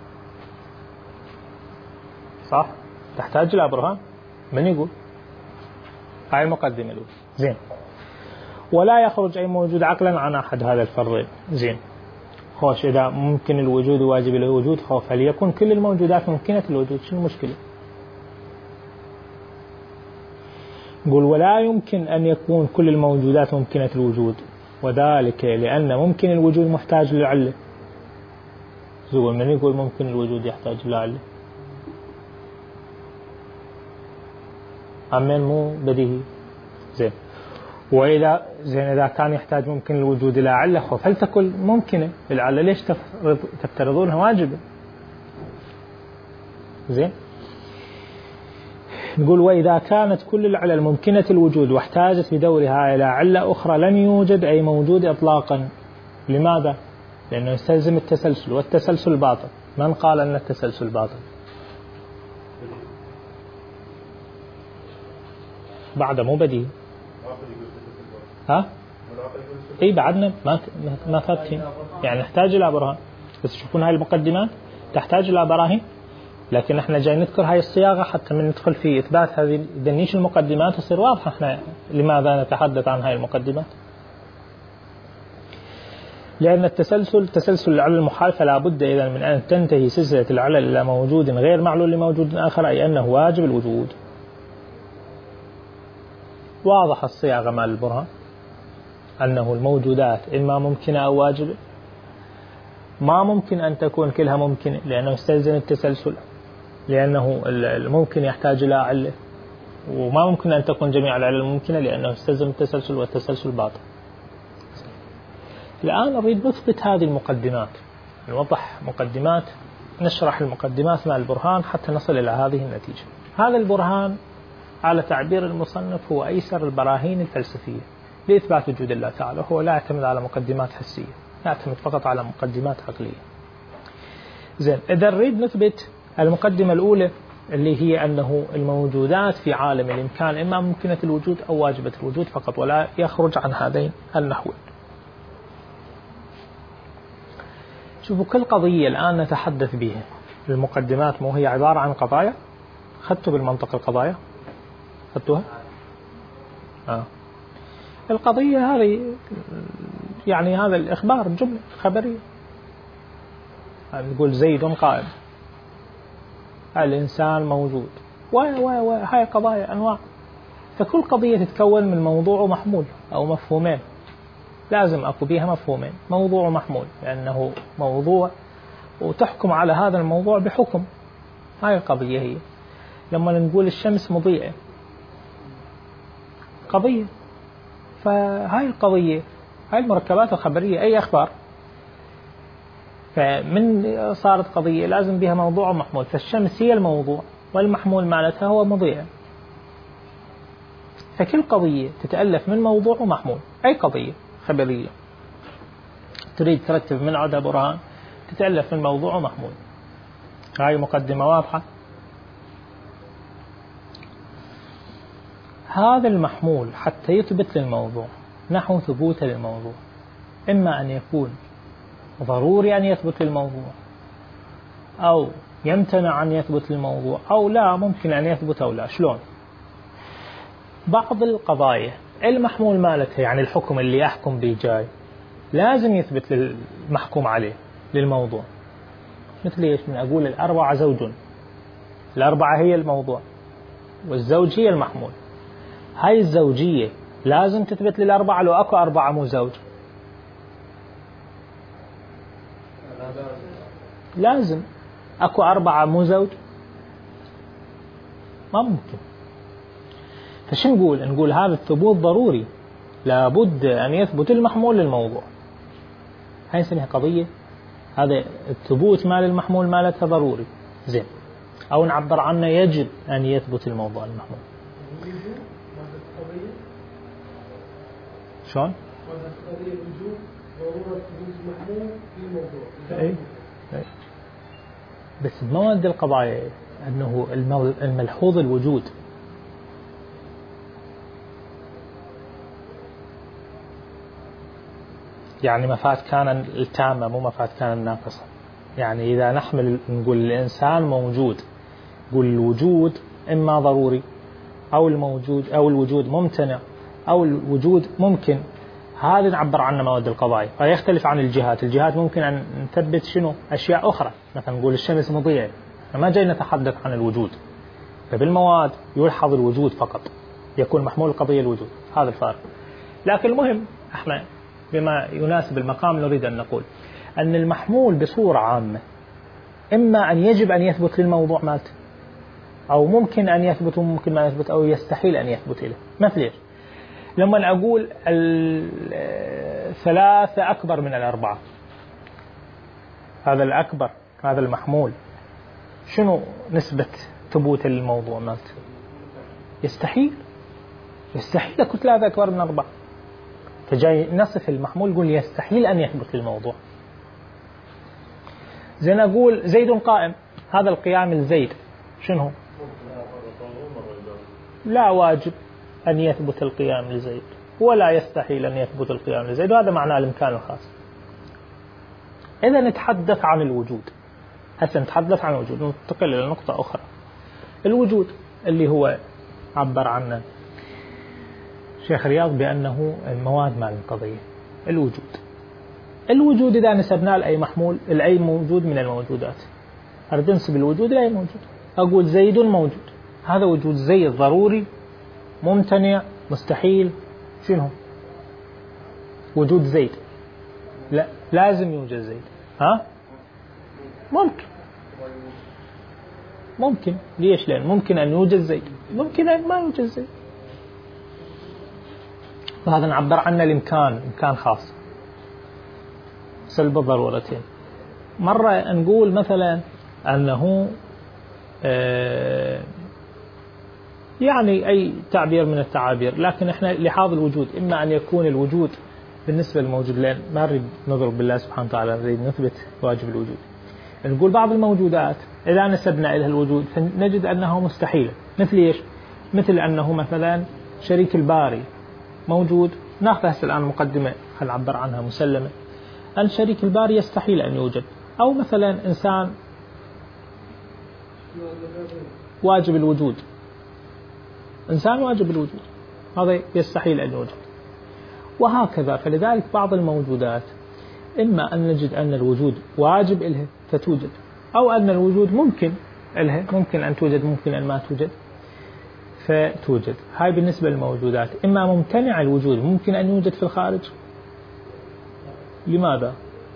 Speaker 1: صح؟ تحتاج إلى برهان. من يقول؟ هاي المقدمة الأولى. زين، ولا يخرج أي موجود عقلا عن أحد هذا الفرضين. زين، خوش إذا ممكن الوجود وواجب الوجود، خوف هل يكون كل الموجودات ممكنة الوجود؟ شو المشكلة؟ قل ولا يمكن أن يكون كل الموجودات ممكنة الوجود، وذلك لأن ممكن الوجود محتاج للعلة. زول من يقول ممكن الوجود يحتاج للعلة؟ أمين مو بديهي. زين، وإذا زين إذا كان يحتاج ممكن الوجود إلى علة، خوف هل تكون ممكنة العلة؟ ليش تفترض تفترضونها واجبة؟ زين، نقول وإذا كانت كل العلل ممكنة الوجود واحتاجت بدورها إلى علة أخرى لن يوجد أي موجود إطلاقا. لماذا؟ لأنه يستلزم التسلسل، والتسلسل باطل. من قال أن التسلسل باطل؟ بعد مو بديهي. ها؟ اي بعدنا ما ما فاتين، يعني نحتاج الى براهين. بس تشوفون هاي المقدمات تحتاج الى براهين، لكن احنا جاي نذكر هاي الصياغه حتى من ندخل في اثبات هذه دنيش المقدمات تصير واضحه احنا لماذا نتحدث عن هاي المقدمات. لان التسلسل تسلسل العلل المخالفه لا بد اذا من ان تنتهي سلسله العلل الى موجود غير معلول لموجود اخر، اي انه واجب الوجود. واضح الصياغه مال البرهان أنه الموجودات إما ممكنة أو واجبة. ما ممكن أن تكون كلها ممكنة لأنه يستلزم التسلسل، لأنه الممكن يحتاج إلى علة، وما ممكن أن تكون جميع العلل ممكنة لأنه يستلزم التسلسل، والتسلسل باطل. الآن أريد نثبت هذه المقدمات، نوضح مقدمات، نشرح المقدمات مع البرهان حتى نصل إلى هذه النتيجة. هذا البرهان على تعبير المصنف هو أيسر البراهين الفلسفية لإثبات وجود الله تعالى. هو لا يعتمد على مقدمات حسية، يعتمد فقط على مقدمات عقلية. زين، إذا نريد نثبت المقدمة الأولى اللي هي أنه الموجودات في عالم الإمكان إما ممكنة الوجود أو واجبة الوجود فقط، ولا يخرج عن هذين النحوين. شوفوا كل قضية الآن نتحدث بها المقدمات مو هي عبارة عن قضايا. خدتوا بالمنطق القضايا خدتوها آه. القضية هذه يعني هذا الإخبار جملة خبرية، نقول زيد قائم، الإنسان موجود، و و و هاي قضايا أنواع. فكل قضية تتكون من موضوع ومحمول أو مفهومين، لازم أكو بيها مفهومين، موضوع ومحمول، لأنه موضوع وتحكم على هذا الموضوع بحكم. هاي القضية هي لما نقول الشمس مضيئة قضية، فهاي القضية هاي المركبات الخبرية أي أخبار، فمن صارت قضية لازم بها موضوع ومحمول. فالشمس هي الموضوع والمحمول مالتها هو مضيئة. فكل قضية تتألف من موضوع ومحمول، أي قضية خبرية تريد ترتب من عدها برهان تتألف من موضوع ومحمول. هاي مقدمة واضحة. هذا المحمول حتى يثبت للموضوع نحو ثبوت للموضوع، إما أن يكون ضروري أن يثبت للموضوع، أو يمتنع أن يثبت للموضوع، أو لا ممكن أن يثبت أو لا. شلون؟ بعض القضايا المحمول مالتها يعني الحكم اللي أحكم به جاي لازم يثبت للمحكوم عليه للموضوع. مثل إيش؟ من أقول الأربعة زوج، الأربعة هي الموضوع والزوج هي المحمول. هاي الزوجية لازم تثبت للأربعة، لو أكو أربعة مو زوج لازم أكو أربعة مو زوج ما ممكن. فشو نقول؟ نقول هذا الثبوت ضروري، لابد أن يثبت المحمول للموضوع. هاي نسميها قضية، هذا الثبوت مال المحمول مالتها ضروري زين، أو نعبر عنه يجب أن يثبت الموضوع المحمول. شلون؟ أي. أي. بس بمواد القضايا أنه الملحوظ الوجود، يعني مفات كان التامة مو مفات كان الناقصة. يعني إذا نحمل نقول الإنسان موجود، نقول الوجود إما ضروري أو الموجود أو الوجود ممتنع أو الوجود ممكن. هذا نعبر عنه مواد القضايا، فيختلف عن الجهات. الجهات ممكن أن نثبت شنو أشياء أخرى، مثلا نقول الشمس مضيئة، ما جاي نتحدث عن الوجود. فبالمواد يلحظ الوجود فقط، يكون محمول القضية الوجود. هذا الفارق. لكن المهم احنا بما يناسب المقام نريد أن نقول أن المحمول بصورة عامة إما أن يجب أن يثبت للموضوع مالته، أو ممكن أن يثبت وممكن ما يثبت، أو يستحيل أن يثبت إليه. مثل إيش؟ لما أقول الثلاثة أكبر من الأربعة، هذا الأكبر هذا المحمول شنو نسبة ثبوت الموضوع مالته؟ يستحيل يستحيل أكو ثلاثة أكبر من أربعة. فجاي نصف المحمول يقول يستحيل أن يثبت للموضوع. زين أقول زيد قائم، هذا القيام الزيد شنو؟ لا واجب أن يثبت القيام لزيد، ولا يستحيل أن يثبت القيام لزيد، وهذا معناه الإمكان الخاص. إذا نتحدث عن الوجود، هسه نتحدث عن الوجود، ننتقل إلى نقطة أخرى. الوجود اللي هو عبر عنه شيخ رياض بأنه المواد مال القضية. الوجود الوجود إذا نسبناه لأي محمول، لأي موجود من الموجودات، أريد أنسب الوجود لأي موجود. أقول زيد موجود، هذا وجود زيد ضروري ممتنع مستحيل شنو؟ وجود زيد لا لازم يوجد زيد. ها ممكن ممكن ليش؟ لأن ممكن أن يوجد زيد، ممكن أن ما يوجد زيد. وهذا نعبر عنه الإمكان، إمكان خاص سلب الضرورتين. مرة نقول مثلا أنه آه يعني أي تعبير من التعابير، لكن إحنا لحاظ الوجود إما أن يكون الوجود بالنسبة للموجود، لأن ما نريد نضرب بالله سبحانه وتعالى، نريد نثبت واجب الوجود. نقول بعض الموجودات إذا نسبنا إلى الوجود فنجد أنها مستحيلة. مثل إيش؟ مثل أنه مثلا شريك الباري موجود، ناخذ هسه الآن مقدمة خل نعبر عنها مسلمة، أن شريك الباري يستحيل أن يوجد. أو مثلا إنسان واجب الوجود، إنسان واجب الوجود هذا يستحيل أن يوجد، وهكذا. فلذلك بعض الموجودات إما أن نجد أن الوجود واجب إلها فتوجد، أو أن الوجود ممكن إلها، ممكن أن توجد ممكن أن ما توجد فتوجد. هاي بالنسبة للموجودات. إما ممتنع الوجود ممكن أن يوجد في الخارج. لماذا؟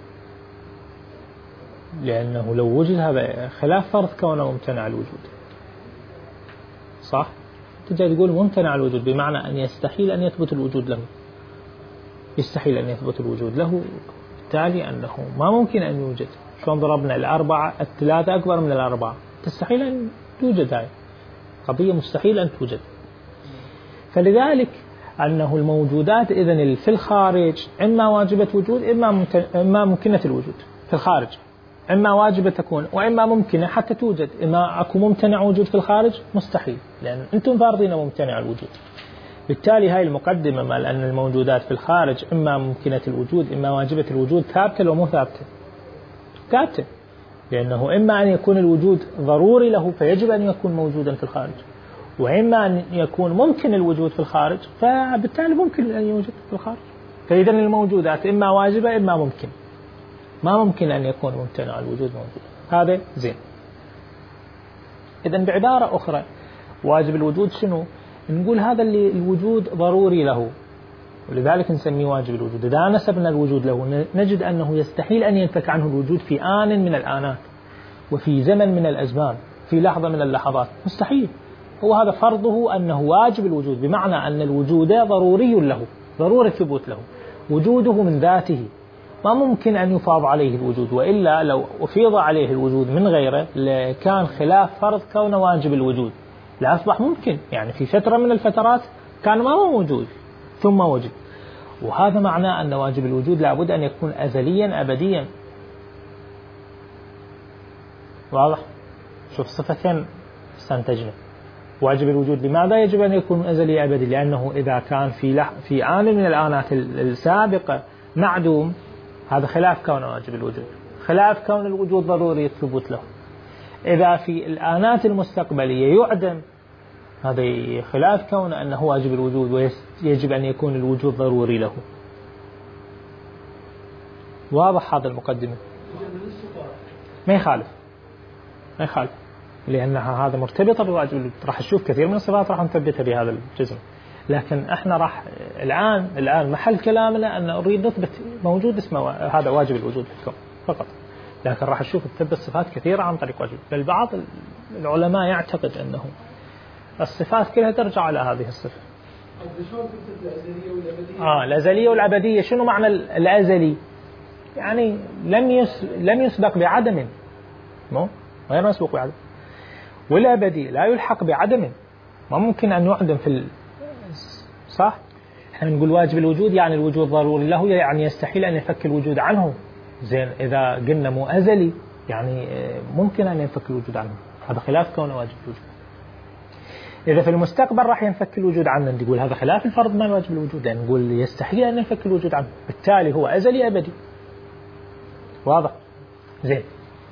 Speaker 1: لأنه لو وجد هذا خلاف فرض كونه ممتنع الوجود، صح؟ تجي تقول ممتنع الوجود بمعنى أن يستحيل أن يثبت الوجود له، يستحيل أن يثبت الوجود له، بالتالي أنه ما ممكن أن يوجد. شلون ضربنا الأربعة الثلاثة أكبر من الأربعة، تستحيل أن توجد، هاي قضية مستحيل أن توجد. فلذلك أنه الموجودات إذن في الخارج إما واجبة وجود إما إما ممكنة الوجود في الخارج، إما واجبة تكون وإما ممكنة حتى توجد. إما أكو ممتنع وجود في الخارج مستحيل، لأن أنتم فارضين ممتنع الوجود. بالتالي هاي المقدمة مال أن الموجودات في الخارج إما ممكنة الوجود إما واجبة الوجود ثابتة لو مو ثابتة؟ ثابتة، لأنه إما أن يكون الوجود ضروري له فيجب أن يكون موجودا في الخارج، وإما أن يكون ممكن الوجود في الخارج فبالتالي ممكن أن يوجد في الخارج. فإذا الموجودات إما واجبة إما ممكن، ما ممكن أن يكون ممتنع الوجود موجود. هذا زين. إذن بعبارة أخرى واجب الوجود شنو؟ نقول هذا اللي الوجود ضروري له، ولذلك نسميه واجب الوجود. إذا نسبنا الوجود له نجد أنه يستحيل أن ينفك عنه الوجود في آن من الآنات وفي زمن من الأزمان في لحظة من اللحظات، مستحيل. هو هذا فرضه أنه واجب الوجود، بمعنى أن الوجود ضروري له، ضروري ثبوت له، وجوده من ذاته ما ممكن أن يفاض عليه الوجود، وإلا لو أفيض عليه الوجود من غيره لكان خلاف فرض كونه واجب الوجود، لأصبح ممكن. يعني في فترة من الفترات كان ما هو موجود ثم وجد، وهذا معناه أن واجب الوجود لابد أن يكون أزليا أبديا. واضح؟ شوف صفتين استنتجنا. واجب الوجود لماذا يجب أن يكون أزلي أبدي؟ لأنه إذا كان في لح في آن من الآنات السابقة معدوم، هذا خلاف كون واجب الوجود، خلاف كون الوجود ضروري الثبوت له. إذا في الآنات المستقبلية يعدم، هذا خلاف كون أنه واجب الوجود ويجب أن يكون الوجود ضروري له. واضح هذا المقدمة؟ ما يخالف، ما يخالف، لأنها هذا مرتبطة بواجب الوجود. راح نشوف كثير من الصفات راح نثبتها بهذا الجزم، لكن احنا راح الآن الآن محل كلامنا أن نريد نثبت موجود اسمه هذا واجب الوجود في الكون فقط، لكن راح نشوف تثبت صفات كثيرة عن طريق واجب. بل بعض العلماء يعتقد أنه الصفات كلها ترجع على هذه الصفة. آه الأزلية والأبدية. شنو معنى الأزلي؟ يعني لم يس لم يسبق بعدم، مو غير مسبوق بعدم. والأبدي لا يلحق بعدم، ما ممكن أن يعدم في ال... صح؟ احنا نقول واجب الوجود يعني الوجود ضروري له، يعني يستحيل أن يفك الوجود عنه. زين إذا قلنا مو أزلي يعني ممكن أن ينفك الوجود عنه، هذا خلاف كونه واجب الوجود. إذا في المستقبل راح ينفك الوجود عنه، نقول هذا خلاف الفرض ما واجب الوجود، لأن نقول يستحيل أن ينفك الوجود عنه، بالتالي هو أزلي أبدي. واضح؟ زين.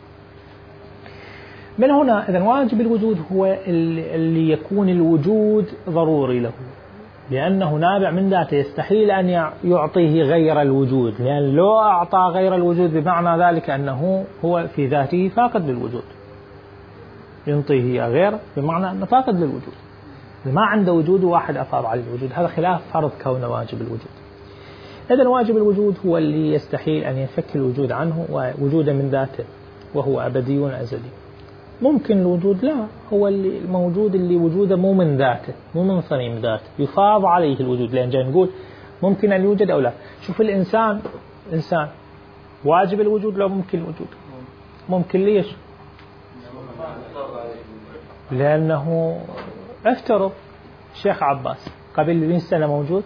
Speaker 1: من هنا إذن واجب الوجود هو اللي يكون الوجود ضروري له، لأنه نابع من ذاته، يستحيل أن يعطيه غير الوجود، لأن لو أعطى غير الوجود بمعنى ذلك أنه هو في ذاته فاقد للوجود، ينطيه غير بمعنى أنه فاقد للوجود، ما عنده وجود واحد أفاض على الوجود، هذا خلاف فرض كون واجب الوجود. إذن واجب الوجود هو اللي يستحيل أن ينفك الوجود عنه ووجوده من ذاته، وهو أبدي وأزلي. ممكن الوجود لا، هو اللي الموجود اللي وجوده مو من ذاته، مو من صميم ذاته، يفاض عليه الوجود، لأن جاي نقول ممكن أن يوجد أو لا. شوف الإنسان، إنسان واجب الوجود لو ممكن الوجود؟ ممكن. ليش؟ لأنه افترض الشيخ عباس قبل مئة سنة موجود؟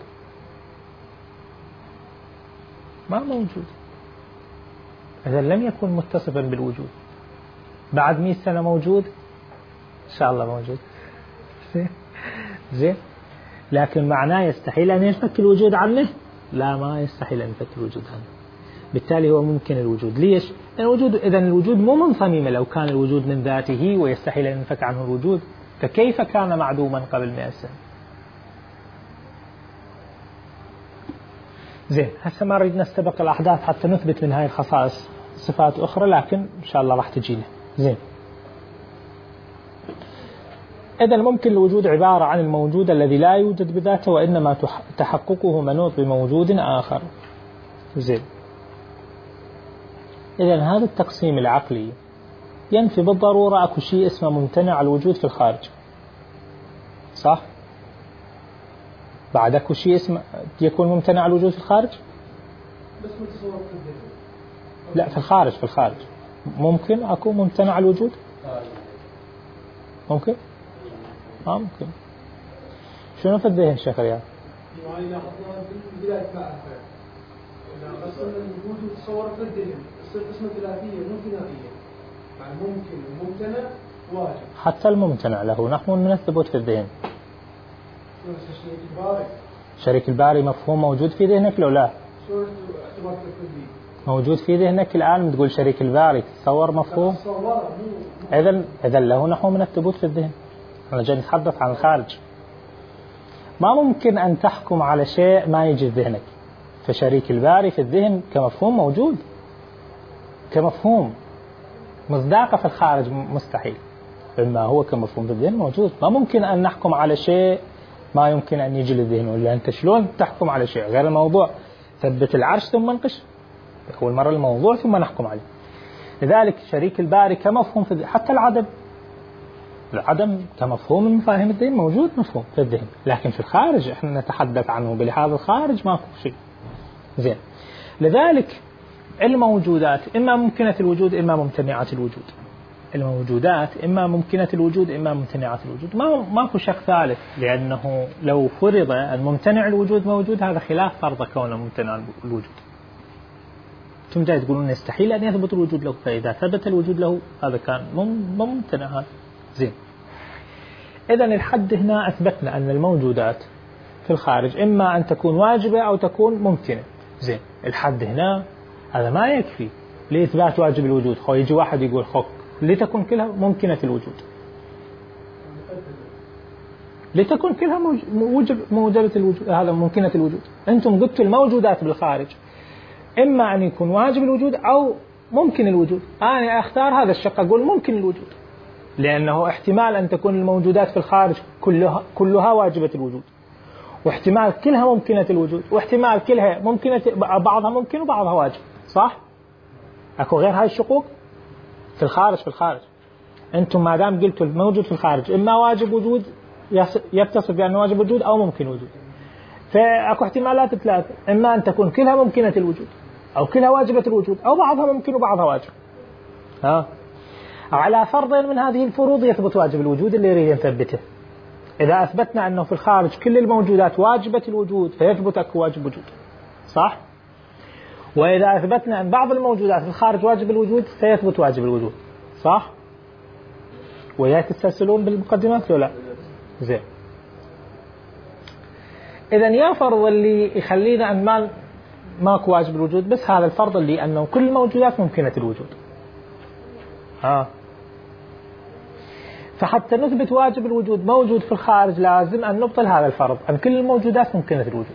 Speaker 1: ما موجود، إذا لم يكن متصفا بالوجود. بعد مئة سنة موجود؟ إن شاء الله موجود. زين. لكن معناه يستحيل أن ينفك الوجود عنه؟ لا، ما يستحيل أن ينفك الوجود عنه. بالتالي هو ممكن الوجود. ليش؟ لأن الوجود إذا الوجود مو منصمم. لو كان الوجود من ذاته ويستحيل أن ينفك عنه الوجود فكيف كان معدوما قبل مئة سنة؟ زين، هسه ما نريد نستبق الأحداث حتى نثبت من هاي الخصائص صفات أخرى، لكن إن شاء الله راح تجينا. زين، إذا ممكن الوجود عبارة عن الموجود الذي لا يوجد بذاته وإنما تحققه منوط بموجود آخر. زين، إذا هذا التقسيم العقلي ينفي بالضرورة أكو شيء اسمه ممتنع الوجود في الخارج، صح؟ بعد أكو شيء اسمه يكون ممتنع الوجود في الخارج؟
Speaker 2: بس متصور في الذهن.
Speaker 1: لا، في الخارج. في الخارج ممكن أكو ممتنع الوجود؟ ممكن؟ آه ممكن. شنو في الذهن شيخ رياض؟
Speaker 2: يعني لاحظنا في بداية معرفة إن أصلا الوجود متصور في الذهن، تصير قسمة ثلاثية مو ثنائية، يعني ممكن وممتنع واجب.
Speaker 1: حتى الممتنع له نحو من الثبوت في الذهن.
Speaker 2: شريك الباري.
Speaker 1: شريك الباري مفهوم موجود في ذهنك لو لا؟
Speaker 2: شو اعتبار الكلي؟
Speaker 1: موجود في ذهنك الآن تقول شريك الباري، تتصور مفهوم؟ إذا إذا له نحو من الثبوت في الذهن. أنا جاي نتحدث عن الخارج. ما ممكن أن تحكم على شيء ما يجي في ذهنك. فشريك الباري في الذهن كمفهوم موجود، كمفهوم مصداقه في الخارج مستحيل، إما هو كمفهوم في الذهن موجود. ما ممكن أن نحكم على شيء ما يمكن أن يجي للذهن. ولا أنت شلون تحكم على شيء غير الموضوع؟ ثبت العرش ثم انقش. أول مرة الموضوع ثم نحكم عليه. لذلك شريك الباري كمفهوم في الذهن. حتى العدم، العدم كمفهوم من مفاهيم الذهن موجود، مفهوم في الذهن، لكن في الخارج احنا نتحدث عنه بلحاظ الخارج ماكو شيء. زين، لذلك الموجودات إما ممكنة الوجود إما ممتنعة الوجود. الموجودات إما ممكنة الوجود إما ممتنعة الوجود. ما ماكو شق ثالث، لأنه لو فرض أن ممتنع الوجود موجود هذا خلاف فرض كونه ممتنع الوجود. ثم جاي تقولون يستحيل أن يثبت الوجود له، فإذا ثبت الوجود له هذا كان ممتنع هذا. زين، إذا الحد هنا أثبتنا أن الموجودات في الخارج إما أن تكون واجبة أو تكون ممكنة. زين، الحد هنا هذا ما يكفي لإثبات واجب الوجود. خو يجي واحد يقول خو لتكن كلها ممكنة الوجود، لتكن كلها موجب موجبة الوجود، هذا ممكنة الوجود. أنتم قلتوا الموجودات بالخارج إما أن يكون واجب الوجود أو ممكن الوجود. أنا أختار هذا الشق، أقول ممكن الوجود، لأنه احتمال أن تكون الموجودات في الخارج كلها كلها واجبة الوجود، واحتمال كلها ممكنة الوجود، واحتمال كلها ممكنة بعضها ممكن وبعضها واجب، صح؟ أكو غير هاي الشقوق في الخارج. في الخارج أنتم ما دام قلتوا الموجود في الخارج إما واجب وجود يتصف بأنه واجب وجود أو ممكن وجود، فأكو احتمالات ثلاثة، إما أن تكون كلها ممكنة الوجود أو كلها واجبة الوجود أو بعضها ممكن وبعضها واجب. ها، على فرض من هذه الفروض يثبت واجب الوجود اللي يريد نثبته. إذا أثبتنا أنه في الخارج كل الموجودات واجبة الوجود فيثبت أكو واجب وجود، صح؟ وإذا أثبتنا أن بعض الموجودات في الخارج واجب الوجود فيثبت واجب الوجود، صح؟ ويا تتسلسلون بالمقدمات ولا؟ زين، إذن يا فرض اللي يخلينا أن ما ماكو واجب الوجود، بس هذا الفرض اللي أنه كل الموجودات ممكنة الوجود. ها، فحتى نثبت واجب الوجود موجود في الخارج لازم أن نبطل هذا الفرض أن كل الموجودات ممكنة الوجود.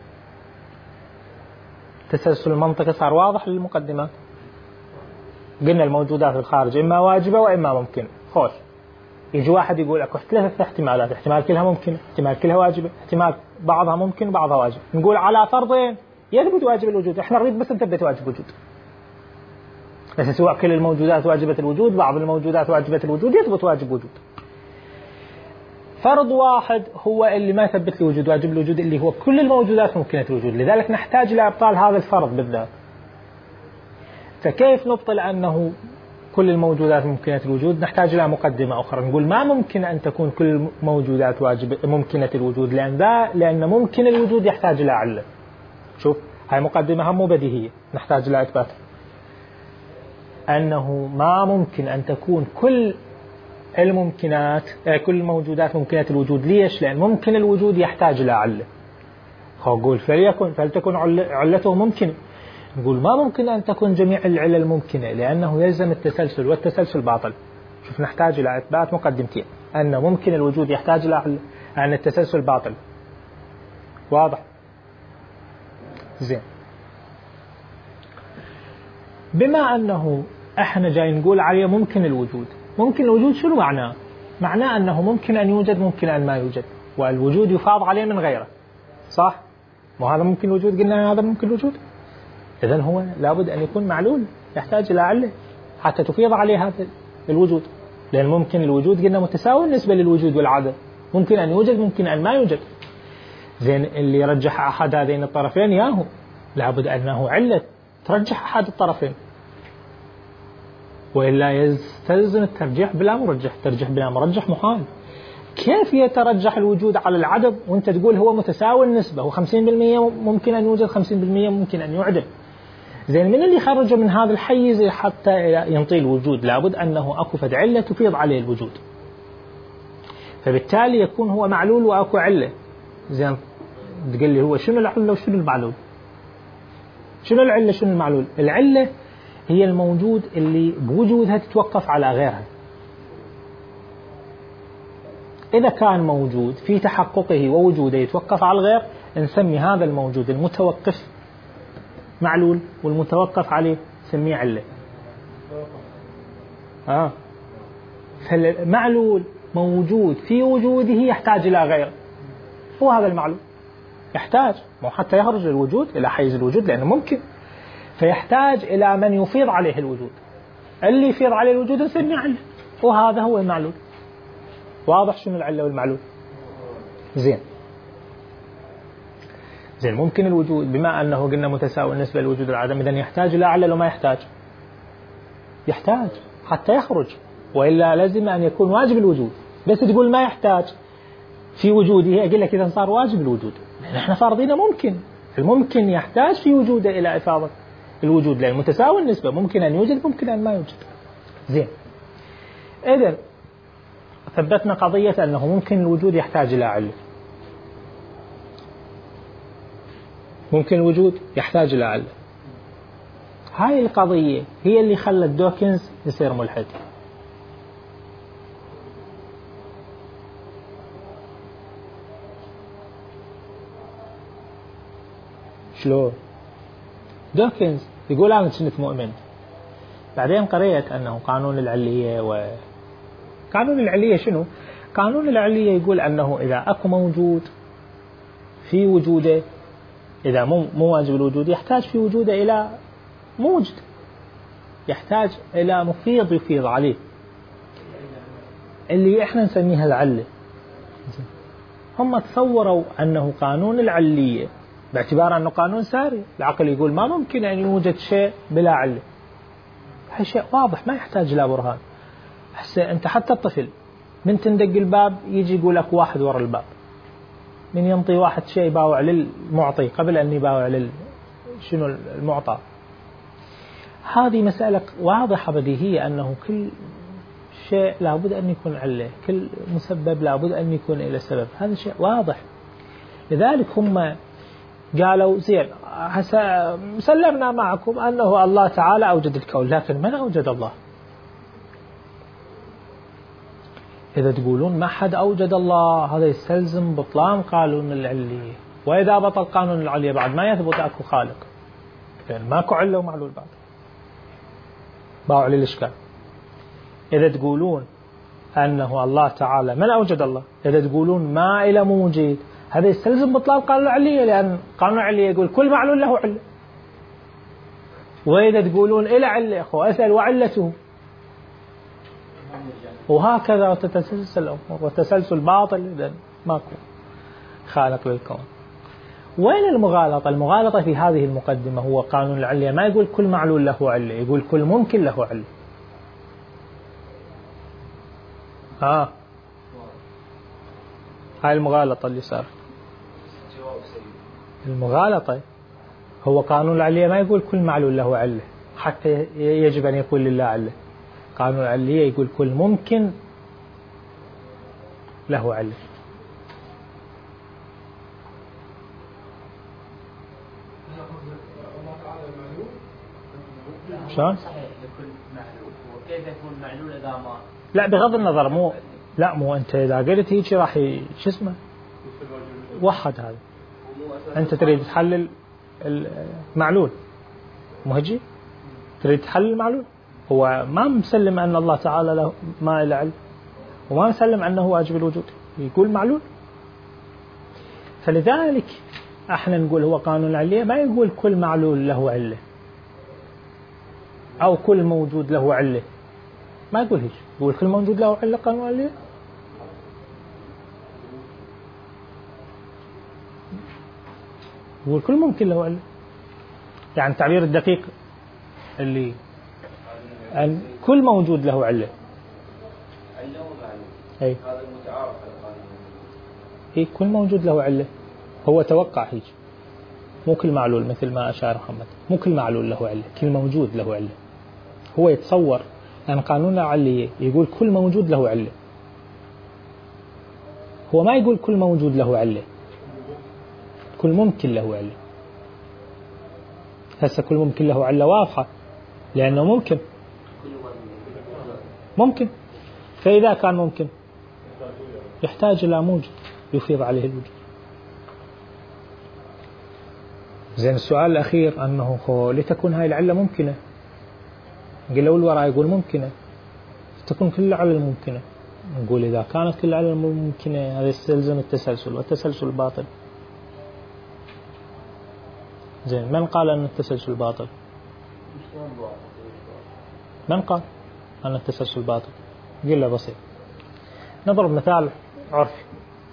Speaker 1: تسلسل المنطقي صار واضح للمقدمات. قلنا الموجودات في الخارج إما واجبة وإما ممكنة. خوش، يجي واحد يقول أكو ثلاثة احتمالات، احتمال كلها ممكنة، احتمال كلها واجبة، احتمال بعضها ممكن وبعضها واجب. نقول على فرضين يثبت واجب الوجود، احنا نريد بس نثبت واجب الوجود. بس سواء كل الموجودات واجبة الوجود بعض الموجودات واجبة الوجود يثبت واجب وجود. فرض واحد هو اللي ما يثبت الوجود واجب الوجود، اللي هو كل الموجودات ممكنة الوجود. لذلك نحتاج لإبطال هذا الفرض بالذات. فكيف نبطل أنه كل الموجودات ممكنة الوجود؟ نحتاج إلى مقدمة أخرى، نقول ما ممكن أن تكون كل الموجودات واجبة ممكنة الوجود، لأن ذا لأن ممكن الوجود يحتاج إلى علة. شوف، هاي مقدمة هم بديهية نحتاج إلى إثبات أنه ما ممكن أن تكون كل الممكنات كل الموجودات ممكنة الوجود. ليش؟ لأن ممكن الوجود يحتاج إلى علة. أقول فليكن فلتكن علته ممكن. نقول ما ممكن أن تكون جميع العلل ممكنة لأنه يلزم التسلسل، والتسلسل باطل. شوف نحتاج إلى إثبات مقدمتين، أن ممكن الوجود يحتاج إلى أن التسلسل باطل. واضح؟ زين. بما أنه إحنا جاي نقول عليه ممكن الوجود، ممكن الوجود شنو معناه؟ معناه أنه ممكن أن يوجد ممكن أن ما يوجد، والوجود يفاض عليه من غيره، صح؟ وهذا ممكن الوجود، قلنا هذا ممكن الوجود، إذن هو لابد أن يكون معلول، يحتاج إلى علة حتى تفيض عليه هذا الوجود، لأن ممكن الوجود قلنا متساوي بالنسبة للوجود والعدم، ممكن أن يوجد ممكن أن ما يوجد. زين، اللي يرجح أحد هذين الطرفين ياهو لابد أنه علة ترجح أحد الطرفين، وإلا يستلزم الترجيح بلا مرجح. ترجيح بلا مرجح محال. كيف يترجح الوجود على العدم وانت تقول هو متساوي النسبة، هو خمسين بالمئة ممكن أن يوجد خمسين بالمئة ممكن أن يعدم؟ زين، من اللي خرج من هذا الحيز حتى ينطي الوجود؟ لابد أنه أكو فد علة تفيض عليه الوجود، فبالتالي يكون هو معلول وأكو علة. زين، تقول لي هو شنو العلة وشنو المعلول؟ شنو العلة شنو المعلول؟ العلة هي الموجود اللي بوجودها تتوقف على غيرها. إذا كان موجود في تحققه ووجوده يتوقف على الغير، نسمي هذا الموجود المتوقف معلول، والمتوقف عليه نسميه علة. آه. فالمعلول موجود في وجوده يحتاج إلى غيره، هو هذا المعلول يحتاج، مو حتى يخرج الوجود إلى حيز الوجود لأنه ممكن، فيحتاج إلى من يفيض عليه الوجود، اللي يفيض عليه الوجود نسميه علة، وهذا هو المعلول. واضح شنو العلة والمعلول؟ زين. زين، ممكن الوجود بما أنه قلنا متساوي بالنسبة للوجود والعدم، إذن يحتاج إلى علة وما يحتاج؟ يحتاج حتى يخرج، وإلا لازم أن يكون واجب الوجود. بس تقول ما يحتاج في وجوده، أقول لك إذا صار واجب الوجود، لأن إحنا فارضين ممكن، الممكن يحتاج في وجوده إلى إفاضة الوجود، لأن متساوي النسبة ممكن أن يوجد ممكن أن ما يوجد. زين، إذن ثبتنا قضية أنه ممكن الوجود يحتاج إلى علة، ممكن الوجود يحتاج إلى علة. هاي القضية هي اللي خلت دوكنز يصير ملحد. شلون؟ دوكنز يقول أنا كنت مؤمن، بعدين قريت أنه قانون العلية، وقانون العلية شنو؟ قانون العلية يقول أنه إذا أكو موجود في وجوده، إذا مو مو واجب الوجود، يحتاج في وجوده إلى موجد، يحتاج إلى مفيض يفيض عليه، اللي إحنا نسميها العلة. هم تصوروا أنه قانون العلية باعتبار أنه قانون ساري، العقل يقول ما ممكن أن يوجد شيء بلا علة. هذا شيء واضح ما يحتاج إلى برهان. هسه أنت حتى الطفل من تندق الباب يجي يقول لك واحد ورا الباب، من ينطي واحد شيء يباوع للمعطي قبل أن يباوع لل شنو المعطى. هذه مسألة واضحة بديهية أنه كل شيء لابد أن يكون علة، كل مسبب لابد أن يكون إلى سبب، هذا شيء واضح. لذلك هم قالوا زين هسه سلمنا معكم أنه الله تعالى أوجد الكون، لكن من أوجد الله؟ إذا تقولون ما حد أوجد الله هذا يستلزم بطلان قانون العلية، وإذا بطل قانون العلية بعد ما يثبت أكو خالق، لأن ماكو علة ومعلول بعد، باعوا للإشكال. إذا تقولون أنه الله تعالى من أوجد الله، إذا تقولون ما إلى موجد، هذا يستلزم بطلان قانون العلية، لأن قانون العلية يقول كل معلول له علة. وإذا تقولون إلى علة أخو أسأل وعلته، وهكذا وتتسلسل الأمور، وتسلسل باطل، إذن ماكو خالق للكون. وين المغالطة؟ المغالطة في هذه المقدمة. هو قانون العلية ما يقول كل معلول له علة، يقول كل ممكن له علة. ها هاي المغالطة اللي صار. المغالطة هو قانون العلية ما يقول كل معلول له علة حتى يجب أن يكون لله علة. قانون العلية يقول كل ممكن له علة.
Speaker 2: الله تعالى المعلوم
Speaker 1: شلون؟
Speaker 3: صحيح لكل معلول، وكيف يكون معلول إذا ما
Speaker 1: لا بغض النظر، مو لا مو أنت إذا قلت هيك راح شو اسمه وحد هذا. أنت تريد تحلل المعلول مو هيجي؟ تريد تحلل المعلول، هو ما مسلم أن الله تعالى له ما له علم، وما مسلم أنه واجب الوجود، يقول معلول. فلذلك احنا نقول هو قانون العلية، ما يقول كل معلول له علة أو كل موجود له علة، ما يقول هيك، يقول كل موجود له علة قانون العلية. يقول كل ممكن له علة، يعني التعبير الدقيق اللي أن كل موجود له علة.
Speaker 4: علة ومعلوم.
Speaker 1: أي.
Speaker 4: هذا المتعارف على قانون.
Speaker 1: إيه كل موجود له علة، هو توقع هيك، مو كل معلول مثل ما أشار محمد، مو كل معلول له علة، كل موجود له علة. هو يتصور أن قانون العلية يقول كل موجود له علة، هو ما يقول كل موجود له علة، كل ممكن له علة. هسه كل ممكن له علة واضحة، لأنه ممكن ممكن فإذا كان ممكن يحتاج إلى موجود يفيض عليه الوجود. زين السؤال الأخير أنه لتكون هاي العلة ممكنة، قل له الوراء يقول ممكنة، تكون كل العلل ممكنة. نقول إذا كانت كل العلل ممكنة هذا يستلزم التسلسل، والتسلسل باطل. زين من قال أن التسلسل باطل؟ من قال أن التسلسل باطل؟ قل له بسيط. نضرب مثال عرفي.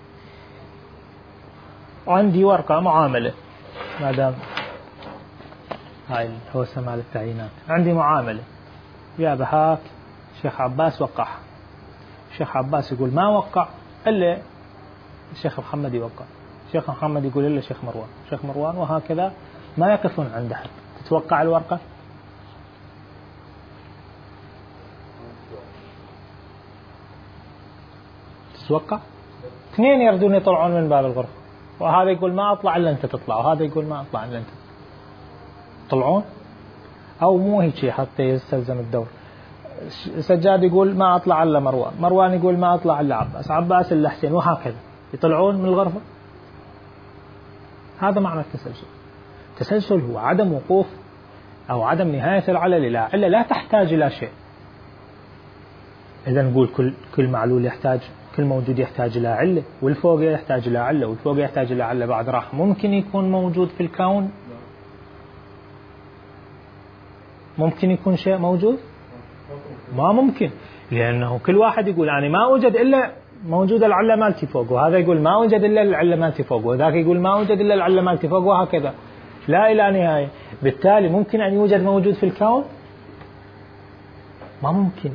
Speaker 1: عندي ورقة معاملة، ما دام هاي الهوسة مال التعيينات، عندي معاملة يا بهاك شيخ عباس وقعها، شيخ عباس يقول ما وقع إلا الشيخ محمد يوقع، شيخ محمد يقول إلا شيخ مروان، شيخ مروان، وهكذا ما يقفون عند حد. تتوقع الورقة؟ تتوقع؟ اثنين يردون يطلعون من باب الغرفة، وهذا يقول ما أطلع إلا أنت تطلع، وهذا يقول ما أطلع إلا أنت طلعون، أو مو هيك حتى يستلزم الدور. سجاد يقول ما أطلع إلا مروان، مروان يقول ما أطلع إلا عباس، عباس إلا حسين، وهكذا يطلعون من الغرفة. هذا معنى التسلسل. التسلسل هو عدم وقوف أو عدم نهاية العلل، لا علة لا تحتاج إلى شيء. إذا نقول كل كل معلول يحتاج، كل موجود يحتاج إلى علة، والفوق يحتاج إلى علة، والفوق يحتاج إلى علة بعد راح ممكن يكون موجود في الكون؟ ممكن يكون شيء موجود؟ ما ممكن، لأنه كل واحد يقول أنا ما أوجد إلا موجود العلة مالتي فوق، وهذا يقول ما أوجد إلا العلة مالتي فوق، وذاك يقول ما أوجد إلا العلة مالتي فوق، وهكذا لا إلى نهاية. بالتالي ممكن أن يوجد موجود في الكون؟ ما ممكن.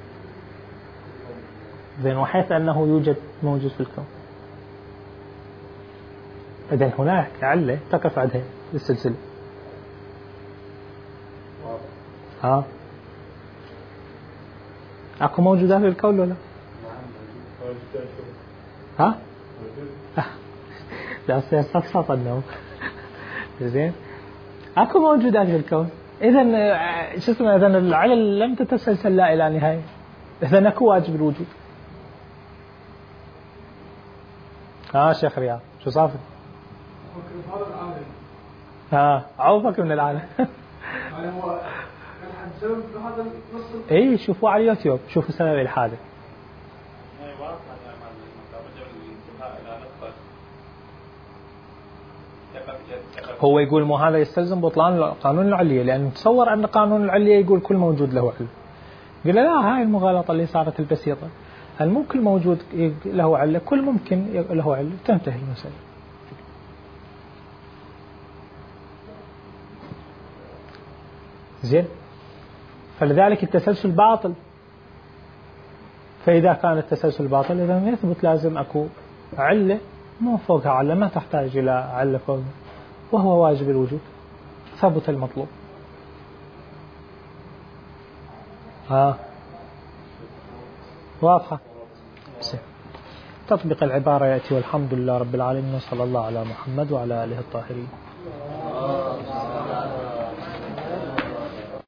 Speaker 1: زين وحيث أنه يوجد موجود في الكون، إذن هناك علة تقف عندها السلسلة. ها أكو موجودات في الكون ولا ها؟ لا سيستفسط النوم. زين أكو موجودات في الكون، إذن شو اسمه، إذن العلل لم تتسلسل لا إلى نهاية، إذن أكو واجب الوجود. ها شيخ رياض شو صافي؟
Speaker 2: هذا العالم.
Speaker 1: ها عوفك من العالم.
Speaker 2: يعني هو كان سبب هذا النص.
Speaker 1: اي شوفوا على اليوتيوب، شوفوا سبب الحادث. هو يقول مو هذا يستلزم بطلان قانون العلية، لأنه تصور أن قانون العلية يقول كل موجود له علة. قال لا، هاي المغالطة اللي صارت البسيطة، هل مو كل موجود له علة، كل ممكن له علة، تنتهي المسألة. زين، فلذلك التسلسل باطل. فإذا كان التسلسل باطل إذا يثبت لازم أكو علة مو فوقها علة، ما تحتاج إلى علة فوقها، وهو واجب الوجود، ثبت المطلوب. ها واضحة. تطبيق العبارة يأتي والحمد لله رب العالمين، وصلى الله على محمد وعلى آله الطاهرين.